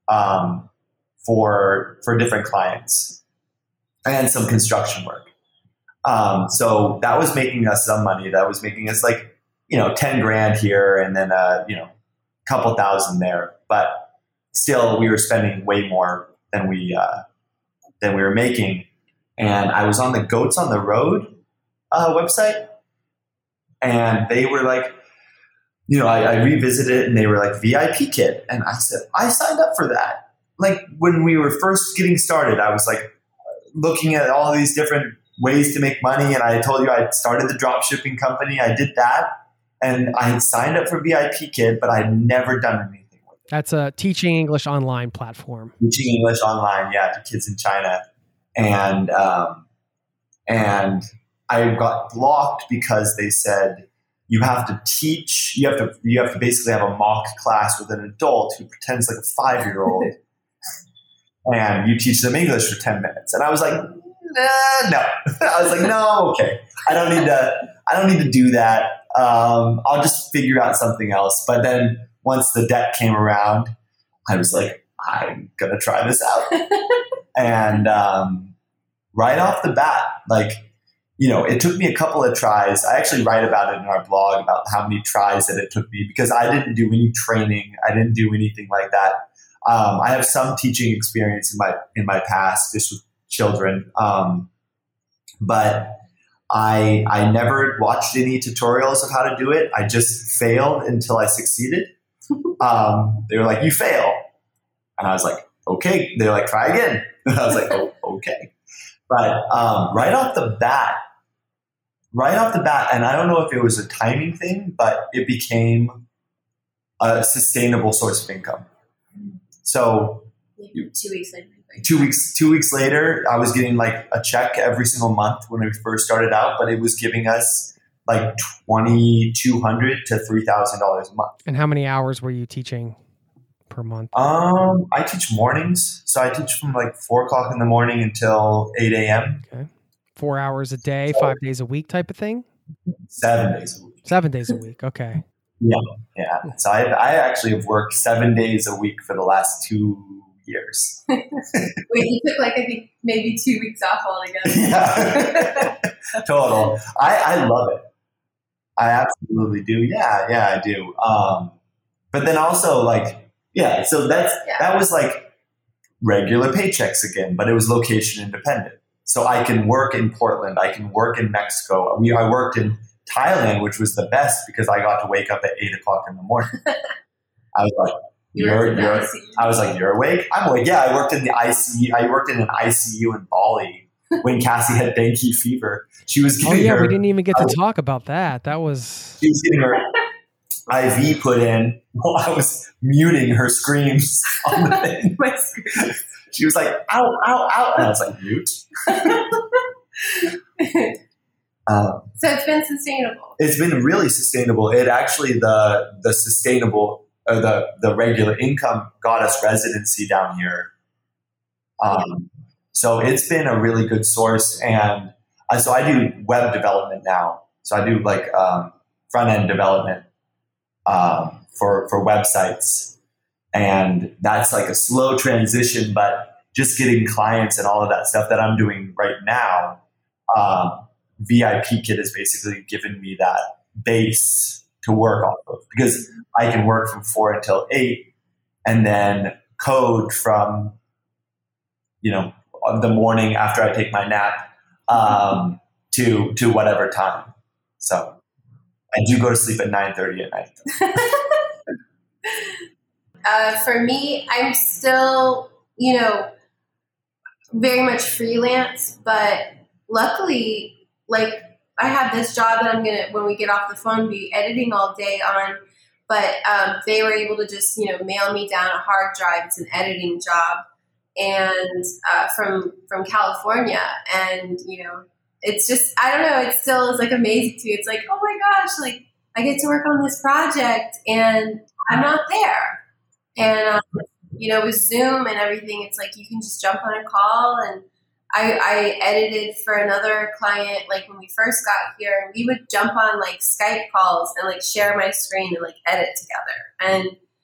um, for for different clients and some construction work. Um, so that was making us some money. That was making us like, you know, ten grand here and then, uh, you know, a couple thousand there. But still, we were spending way more than we uh, than we were making. And I was on the Goats on the Road uh, website, and they were like, you know, I, I revisited it, and they were like V I P kit, and I said I signed up for that. Like when we were first getting started, I was like looking at all these different ways to make money, and I told you I started the drop shipping company. I did that, and I had signed up for V I P kit, but I had never done anything with it. That's a teaching English online platform. Teaching English online, yeah, to kids in China. And um, and I got blocked because they said you have to teach. You have to you have to basically have a mock class with an adult who pretends like a five year old, and you teach them English for ten minutes. And I was like, nah, no. I was like, no, okay. I don't need to. I don't need to do that. Um, I'll just figure out something else. But then once the debt came around, I was like, I'm gonna try this out. And um, right off the bat, like, you know, it took me a couple of tries. I actually write about it in our blog about how many tries that it took me, because I didn't do any training. I didn't do anything like that. Um, I have some teaching experience in my in my past, just with children, um, but I I never watched any tutorials of how to do it. I just failed until I succeeded. Um, they were like, "You fail," and I was like, "Okay." They're like, "Try again." I was like, oh, okay. But um, right off the bat, right off the bat, and I don't know if it was a timing thing, but it became a sustainable source of income. So Maybe two weeks later. two weeks, two weeks later, I was getting like a check every single month when we first started out, but it was giving us like twenty-two hundred dollars to three thousand dollars a month. And how many hours were you teaching per month? Um, I teach mornings. So I teach from like four o'clock in the morning until eight a.m. Okay. Four hours a day, five days a week type of thing? Seven days a week. Seven days a week. Okay. Yeah. Yeah. So I, I actually have worked seven days a week for the last two years. Wait, you took like, I think, maybe two weeks off altogether. Yeah. Total. I, I love it. I absolutely do. Yeah. Yeah, I do. Um, but then also like, yeah, so that's Yeah. that was like regular paychecks again, but it was location independent. So I can work in Portland, I can work in Mexico. We I worked in Thailand, which was the best because I got to wake up at eight o'clock in the morning. I was like, You "You're, worked in the you're." I C U. I was like, "You're awake?" I'm awake. Yeah, I worked in the I C U. I worked in an I C U in Bali when Cassie had dengue fever. She was Oh getting yeah, her. we didn't even get to I- talk about that. That was She was getting her I V put in while I was muting her screams on the thing. My screen. She was like, ow, ow, ow. And I was like, mute. Um, So it's been sustainable. it's been really sustainable. It actually, the the sustainable, or the, the regular income got us residency down here. Um, so it's been a really good source. And I, so I do web development now. So I do like um, front end development um, for, for websites. And that's like a slow transition, but just getting clients and all of that stuff that I'm doing right now, um, V I P Kit has basically given me that base to work off of, because I can work from four until eight and then code from, you know, the morning after I take my nap um, to to whatever time. So I do go to sleep at nine thirty at night. Uh, for me, I'm still, you know, very much freelance, but luckily, like, I have this job that I'm going to, when we get off the phone, be editing all day on, but um, they were able to just, you know, mail me down a hard drive. It's an editing job, and uh, from from California, and, you know, it's just, I don't know, it still is, like, amazing to me. It's like, oh my gosh, like, I get to work on this project, and I'm not there. And, um, you know, with Zoom and everything, it's like you can just jump on a call. And I, I edited for another client, like when we first got here, and we would jump on like Skype calls and like share my screen and like edit together. And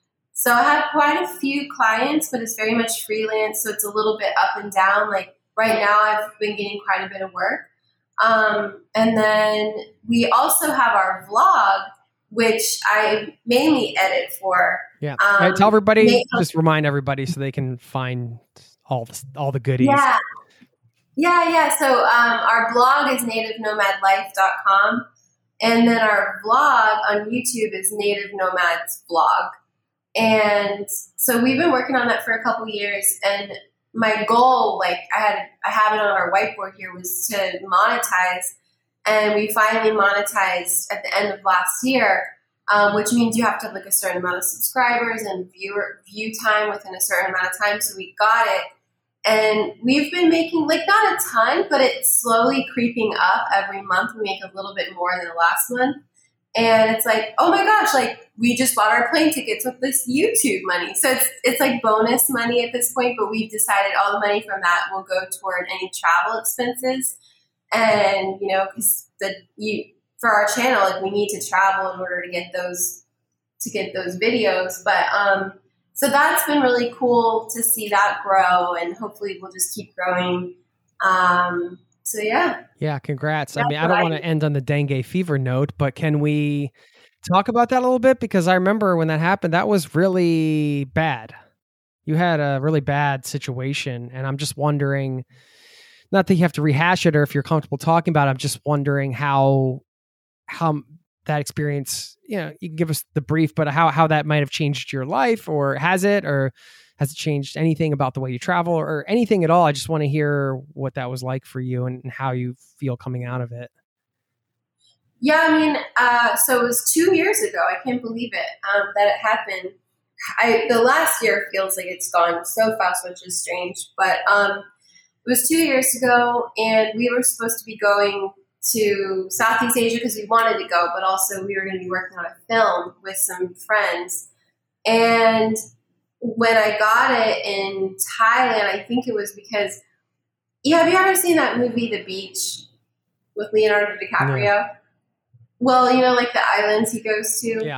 So I have quite a few clients, but it's very much freelance. So it's a little bit up and down. Like right now I've been getting quite a bit of work. Um, and then we also have our vlog, which I mainly edit for. Yeah. Um, Right, tell everybody, make- just remind everybody so they can find all the, all the goodies. Yeah. Yeah, yeah. So um, our blog is native nomad life dot com. And then our vlog on YouTube is Native Nomads Vlog. And so we've been working on that for a couple years. And my goal, like I had, I have it on our whiteboard here, was to monetize. And we finally monetized at the end of last year, um, which means you have to have like a certain amount of subscribers and viewer view time within a certain amount of time. So we got it. And we've been making, like, not a ton, but it's slowly creeping up every month. We make a little bit more than the last month. And it's like, oh my gosh, like, we just bought our plane tickets with this YouTube money. So it's it's like bonus money at this point, but we've decided all the money from that will go toward any travel expenses. And, you know, because the you for our channel, like, we need to travel in order to get those to get those videos. But um so that's been really cool to see that grow, and hopefully we'll just keep growing. Um, so yeah. Yeah, congrats. That's I mean, I don't what want I- to end on the dengue fever note, but can we talk about that a little bit? Because I remember when that happened, that was really bad. You had a really bad situation, and I'm just wondering, not that you have to rehash it or if you're comfortable talking about it, I'm just wondering how how that experience, you know, you can give us the brief, but how how that might have changed your life, or has it, or has it changed anything about the way you travel or anything at all? I just want to hear what that was like for you and how you feel coming out of it. Yeah, I mean, uh, so it was two years ago. I can't believe it um, that it happened. I the last year feels like it's gone so fast, which is strange. But um, it was two years ago, and we were supposed to be going to Southeast Asia because we wanted to go, but also we were going to be working on a film with some friends. And when I got it in Thailand, I think it was because, yeah, have you ever seen that movie, The Beach, with Leonardo DiCaprio? No. Well, you know, like the islands he goes to? Yeah.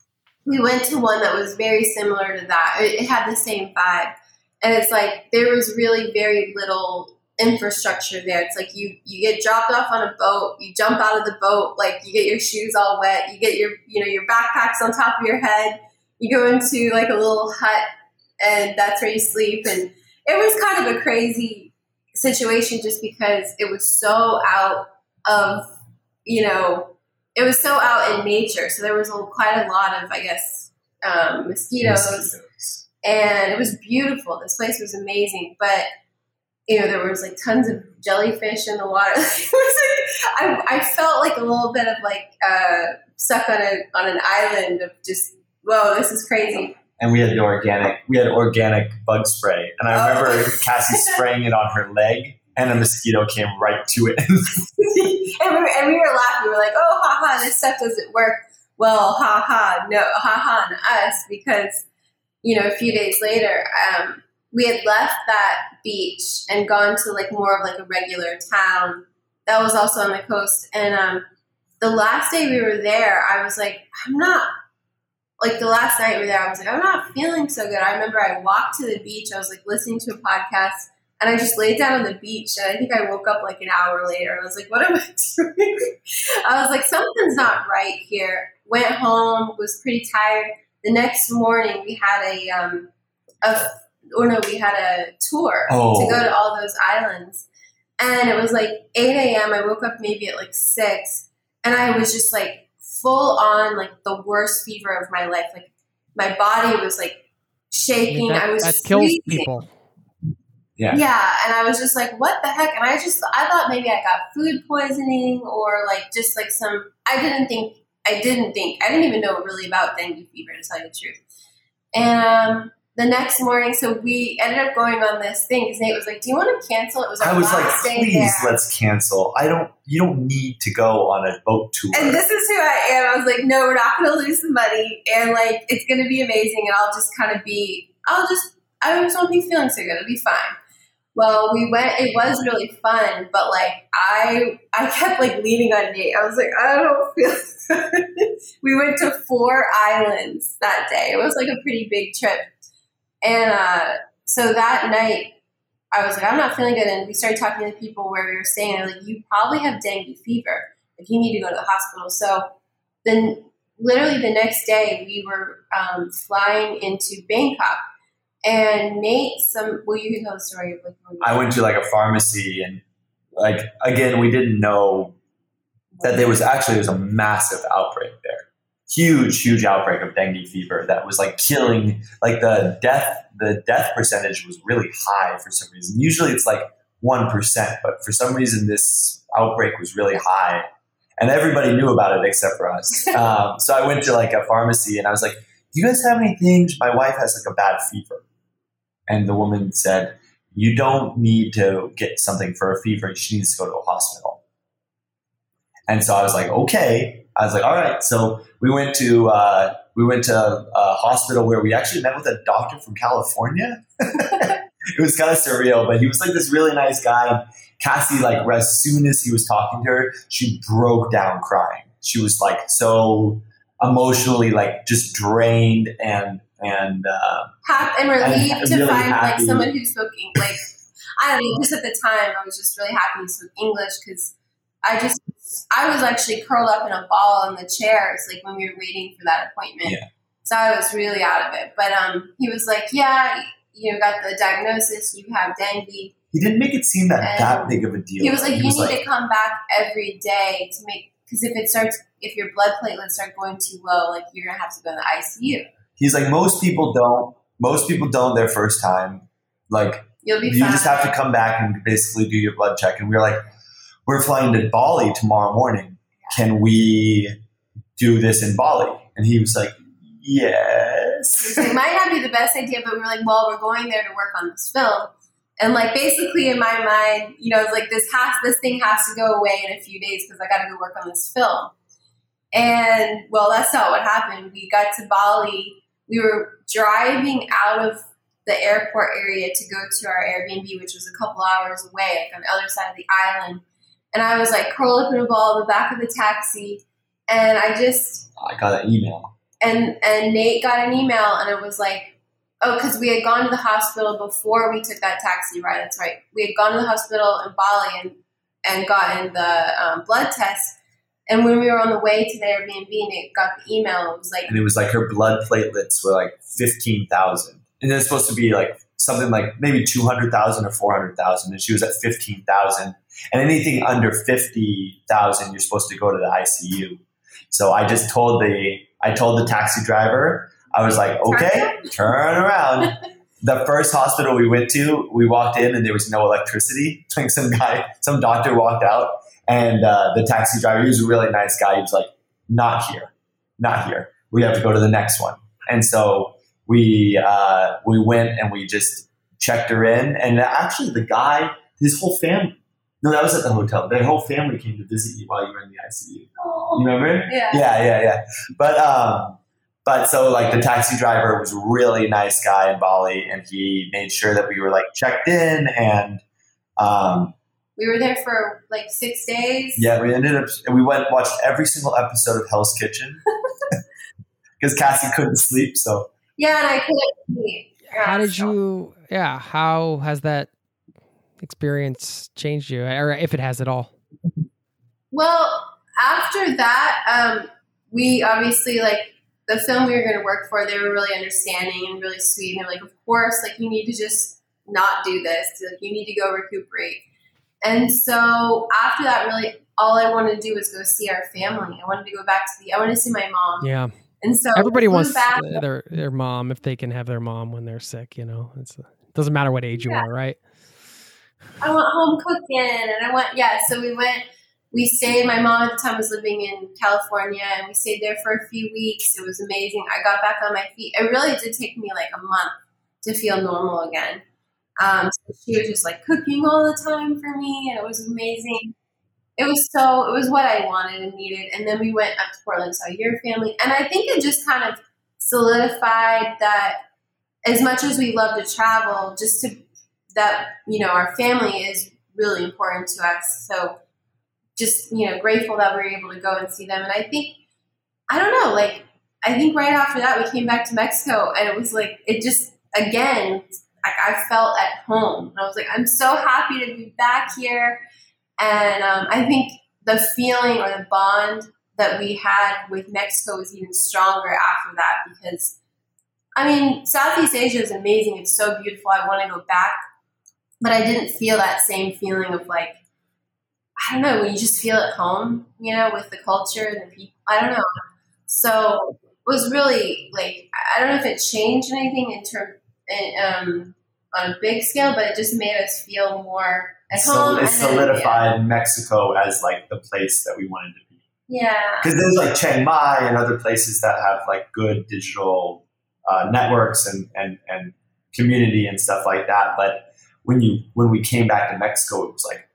We went to one that was very similar to that. It, it had the same vibe. And it's like there was really very little infrastructure there. It's like you you get dropped off on a boat, you jump out of the boat, like you get your shoes all wet, you get your you know your backpacks on top of your head, you go into like a little hut, and that's where you sleep. And it was kind of a crazy situation just because it was so out of, you know, it was so out in nature. So there was a, quite a lot of, I guess, um, mosquitoes, Mosquitoes. and it was beautiful. This place was amazing, but you know, there was like tons of jellyfish in the water. It was like, I, I felt like a little bit of like uh, stuck on a on an island of just, whoa, this is crazy. And we had the organic, we had organic bug spray. And I Oh. remember Cassie spraying it on her leg, and a mosquito came right to it. and, we were, and we were laughing. We were like, oh, ha ha, this stuff doesn't work. Well, ha ha, no, ha ha on us, because, you know, a few days later, um, we had left that beach and gone to like more of like a regular town that was also on the coast. And um, the last day we were there, I was like, I'm not, like the last night we were there, I was like, I'm not feeling so good. I remember I walked to the beach. I was like listening to a podcast, and I just laid down on the beach. And I think I woke up like an hour later, and I was like, what am I doing? I was like, something's not right here. Went home, was pretty tired. The next morning we had a, um, a or no, we had a tour Oh. to go to all those islands. And it was like eight a.m. I woke up maybe at like six, and I was just like full on like the worst fever of my life. Like my body was like I shaking. mean, that, I was that kills freezing. people. Yeah. Yeah, and I was just like, what the heck? And I just, I thought maybe I got food poisoning or like just like some, I didn't think, I didn't think, I didn't even know really about dengue fever, to tell you the truth. And um, the next morning, so we ended up going on this thing because Nate was like, do you want to cancel? It was our I was like, last day please, there. let's cancel. I don't, you don't need to go on a boat tour. And this is who I am. I was like, no, we're not going to lose the money. And like, it's going to be amazing. And I'll just kind of be, I'll just, I just won't be feeling so good. It'll be fine. Well, we went, it was really fun, but like I I kept like leaning on Nate. I was like, I don't feel good. We went to four islands that day. It was like a pretty big trip. And uh, so that night, I was like, I'm not feeling good. And we started talking to people where we were staying. And they're like, you probably have dengue fever. Like, you need to go to the hospital. So then literally the next day, we were um, flying into Bangkok. And Nate, some, well, you can tell the story of like, I went to like a pharmacy and like, again, we didn't know that there was actually, there was a massive outbreak there. Huge, huge outbreak of dengue fever that was like killing, like the death, the death percentage was really high for some reason. Usually it's like one percent, but for some reason this outbreak was really high and everybody knew about it except for us. Um, so I went to like a pharmacy and I was like, do you guys have anything? My wife has like a bad fever. And the woman said, you don't need to get something for a fever. She needs to go to a hospital. And so I was like, okay. I was like, all right. So we went to uh, we went to a hospital where we actually met with a doctor from California. It was kind of surreal, but he was like this really nice guy. Cassie, like as soon as he was talking to her, she broke down crying. She was like so emotionally like just drained and and uh, happy and relieved and to really find happy. like someone who spoke English. Like I don't know, just at the time I was just really happy he spoke English because I just I was actually curled up in a ball in the chairs like when we were waiting for that appointment. Yeah. So I was really out of it. But um, he was like, yeah, you know, got the diagnosis, you have dengue. He didn't make it seem that And that big of a deal. He was like, he you was need like, to come back every day to make because if it starts if your blood platelets start going too low, like you're gonna have to go in the I C U. He's like, most people don't. Most people don't their first time. Like, You'll be you fine. just have to come back and basically do your blood check. And we were like, we're flying to Bali tomorrow morning. Can we do this in Bali? And he was like, yes. It might not be the best idea, but we were like, well, we're going there to work on this film. And like basically in my mind, you know, it's like this has this thing has to go away in a few days because I got to go work on this film. And well, that's not what happened. We got to Bali. We were driving out of the airport area to go to our Airbnb, which was a couple hours away, like on the other side of the island. And I was like curled up in a ball in the back of the taxi. And I just... I got an email. And, and Nate got an email and it was like, oh, because we had gone to the hospital before we took that taxi ride. That's right. We had gone to the hospital in Bali and, and gotten the um, blood test. And when we were on the way to the Airbnb, Nate got the email. It was like, And it was like her blood platelets were like fifteen thousand. And it's supposed to be like something like maybe two hundred thousand or four hundred thousand. And she was at fifteen thousand. And anything under fifty thousand, you're supposed to go to the I C U. So I just told the, I told the taxi driver, I was like, okay, turn around. The first hospital we went to, we walked in and there was no electricity. Like some guy, some doctor walked out and uh, the taxi driver, he was a really nice guy. He was like, not here, not here. We have to go to the next one. And so we, uh, we went and we just checked her in. And actually the guy, his whole family, no, that was at the hotel. Their whole family came to visit you while you were in the I C U. oh, You remember? yeah. Yeah, yeah, yeah. But, um, But so like the taxi driver was a really nice guy in Bali and he made sure that we were like checked in and um, We were there for like six days. yeah, we ended up, we went watched every single episode of Hell's Kitchen because Cassie couldn't sleep. So Yeah, and I couldn't sleep. How did you, yeah, how has that experience changed you, or if it has at all? Well, after that, um, we obviously like the film we were going to work for, they were really understanding and really sweet. And they're like, of course, like you need to just not do this. Like you need to go recuperate. And so after that, really all I wanted to do was go see our family. I wanted to go back to the, I wanted to see my mom. Yeah. And so Everybody we flew wants back. their their mom, if they can have their mom when they're sick, you know. It's it doesn't matter what age you Yeah. are, right? I want home cooking and I want, yeah. So we went, we stayed, my mom at the time was living in California and we stayed there for a few weeks. It was amazing. I got back on my feet. It really did take me like a month to feel normal again. Um, so she was just like cooking all the time for me and it was amazing. It was so, it was what I wanted and needed. And then we went up to Portland, saw your family. And I think it just kind of solidified that as much as we love to travel, just to that, you know, our family is really important to us. So just, you know, grateful that we were able to go and see them. And I think, I don't know, like, I think right after that we came back to Mexico, and it was like, it just, again, like I felt at home. And I was like, I'm so happy to be back here. And um, I think the feeling or the bond that we had with Mexico was even stronger after that, because, I mean, Southeast Asia is amazing. It's so beautiful. I want to go back. But I didn't feel that same feeling of like, I don't know, when you just feel at home, you know, with the culture and the people. I don't know. So it was really like, I don't know if it changed anything in terms um, on a big scale, but it just made us feel more at so home. It solidified then, yeah. Mexico as like the place that we wanted to be. Yeah. Because there's like Chiang Mai and other places that have like good digital uh, networks and, and, and community and stuff like that. But when you when we came back to Mexico, it was like,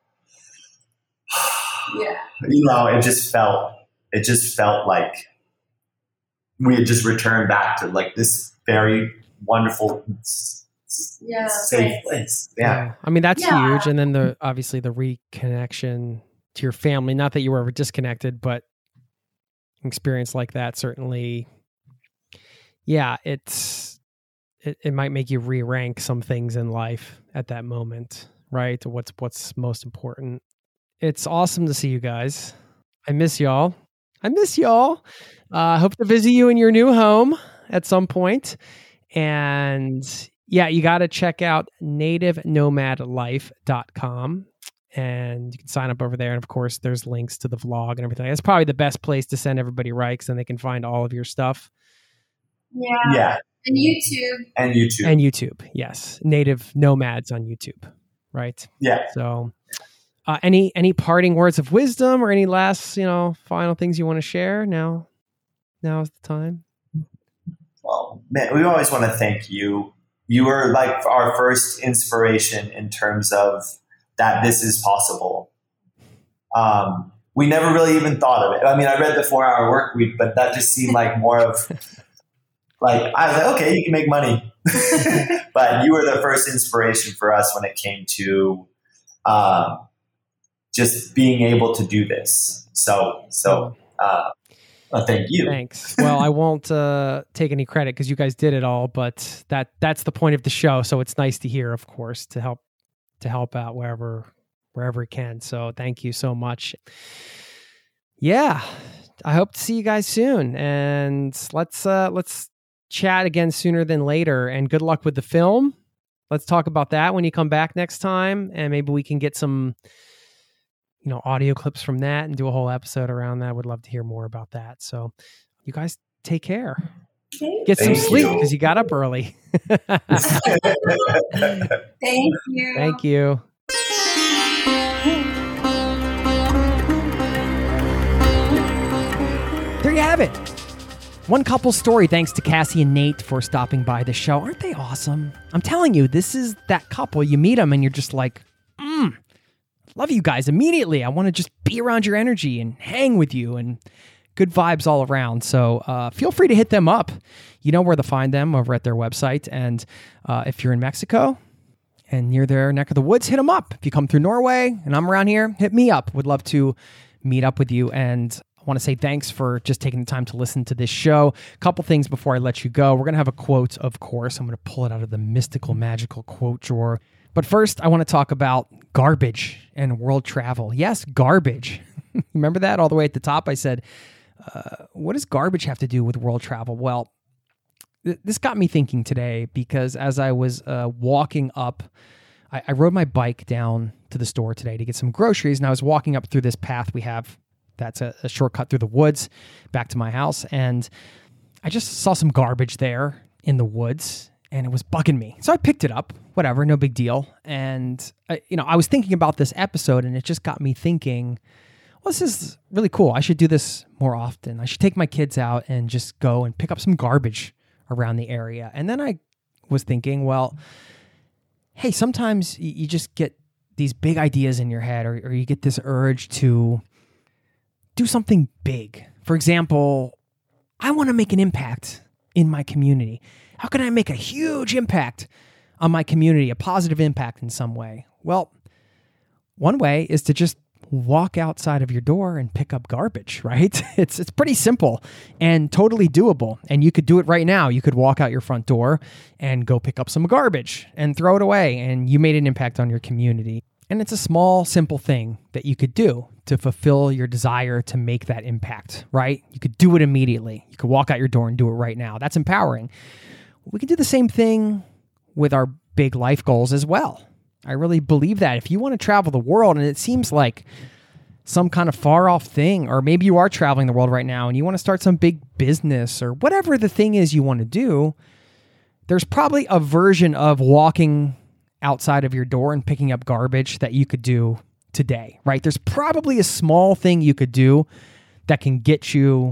yeah, you know, it just felt it just felt like we had just returned back to like this very wonderful, yeah, safe place. Yeah. yeah. I mean, that's yeah. huge. And then the obviously the reconnection to your family. Not that you were ever disconnected, but experience like that certainly. Yeah, it's it, it might make you re-rank some things in life at that moment, right? What's what's most important. It's awesome to see you guys. I miss y'all. I miss y'all. I uh, hope to visit you in your new home at some point. And yeah, you got to check out native nomad life dot com and you can sign up over there. And of course, there's links to the vlog and everything. That's probably the best place to send everybody, right? Because then they can find all of your stuff. Yeah. Yeah. And YouTube. And YouTube. And YouTube. Yes. Native Nomads on YouTube. Right. Yeah. So uh, any, any parting words of wisdom or any last, you know, final things you want to share now? Now is the time. Well, man, we always want to thank you. You were like our first inspiration in terms of that this is possible. Um, we never really even thought of it. I mean, I read the four hour work week, but that just seemed like more of like, I was like, okay, you can make money. But you were the first inspiration for us when it came to um, just being able to do this. So, so, uh, well, thank you. Thanks. Well, I won't uh, take any credit because you guys did it all, but that that's the point of the show. So it's nice to hear, of course, to help to help out wherever wherever it can. So thank you so much. Yeah, I hope to see you guys soon, and let's uh, let's chat again sooner than later. And good luck with the film. Let's talk about that when you come back next time, and maybe we can get some, you know, audio clips from that and do a whole episode around that. I would love to hear more about that. So you guys take care. Get some Thank sleep you. because you got up early. Thank you. Thank you. There you have it. One couple story thanks to Cassie and Nate for stopping by the show. Aren't they awesome? I'm telling you, this is that couple. You meet them and you're just like, mm, love you guys immediately. I want to just be around your energy and hang with you, and good vibes all around. So uh, feel free to hit them up. You know where to find them over at their website. And uh, if you're in Mexico and near their neck of the woods, hit them up. If you come through Norway and I'm around here, hit me up. Would love to meet up with you. And I want to say thanks for just taking the time to listen to this show. A couple things before I let you go. We're going to have a quote, of course. I'm going to pull it out of the mystical, magical quote drawer. But first, I want to talk about garbage and world travel. Yes, garbage. Remember that all the way at the top? I said, uh, what does garbage have to do with world travel? Well, th- this got me thinking today because as I was uh, walking up, I-, I rode my bike down to the store today to get some groceries, and I was walking up through this path we have. That's a, a shortcut through the woods back to my house, and I just saw some garbage there in the woods, and it was bugging me. So I picked it up, whatever, no big deal. And, I, you know, I was thinking about this episode, and it just got me thinking, well, this is really cool. I should do this more often. I should take my kids out and just go and pick up some garbage around the area. And then I was thinking, well, hey, sometimes you just get these big ideas in your head, or, or you get this urge to do something big. For example, I want to make an impact in my community. How can I make a huge impact on my community, a positive impact in some way? Well, one way is to just walk outside of your door and pick up garbage, right? It's it's pretty simple and totally doable. And you could do it right now. You could walk out your front door and go pick up some garbage and throw it away, and you made an impact on your community. And it's a small, simple thing that you could do to fulfill your desire to make that impact, right? You could do it immediately. You could walk out your door and do it right now. That's empowering. We can do the same thing with our big life goals as well. I really believe that if you want to travel the world, and it seems like some kind of far off thing, or maybe you are traveling the world right now and you want to start some big business or whatever the thing is you want to do, there's probably a version of walking outside of your door and picking up garbage that you could do today, right? There's probably a small thing you could do that can get you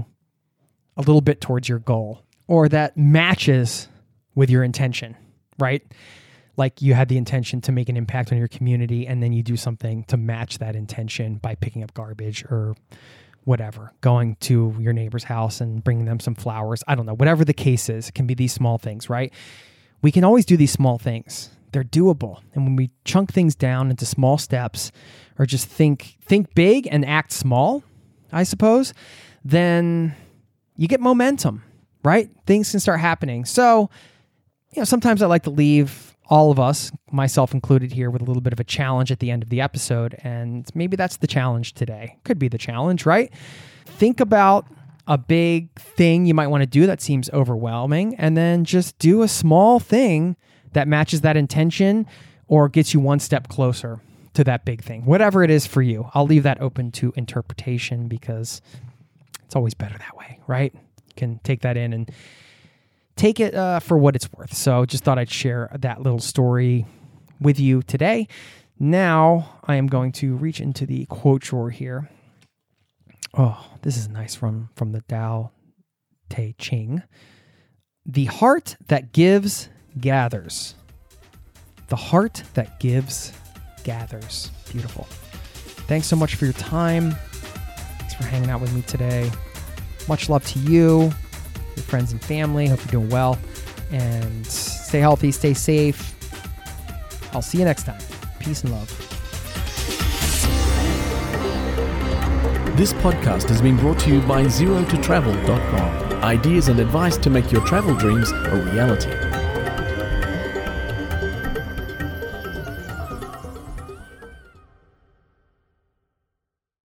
a little bit towards your goal, or that matches with your intention, right? Like you had the intention to make an impact on your community, and then you do something to match that intention by picking up garbage or whatever, going to your neighbor's house and bringing them some flowers. I don't know, whatever the case is, it can be these small things, right? We can always do these small things. They're doable. And when we chunk things down into small steps, or just think think big and act small, I suppose, then you get momentum, right? Things can start happening. So, you know, sometimes I like to leave all of us, myself included here, with a little bit of a challenge at the end of the episode. And maybe that's the challenge today. Could be the challenge, right? Think about a big thing you might want to do that seems overwhelming, and then just do a small thing that matches that intention or gets you one step closer to that big thing. Whatever it is for you. I'll leave that open to interpretation because it's always better that way, right? You can take that in and take it uh, for what it's worth. So just thought I'd share that little story with you today. Now I am going to reach into the quote drawer here. Oh, this is nice from, from the Tao Te Ching. The heart that gives gathers. The heart that gives gathers. Beautiful. Thanks so much for your time. Thanks for hanging out with me today. Much love to you, your friends and family. Hope you're doing well. And stay healthy, stay safe. I'll see you next time. Peace and love. This podcast has been brought to you by zero to travel dot com. Ideas and advice to make your travel dreams a reality.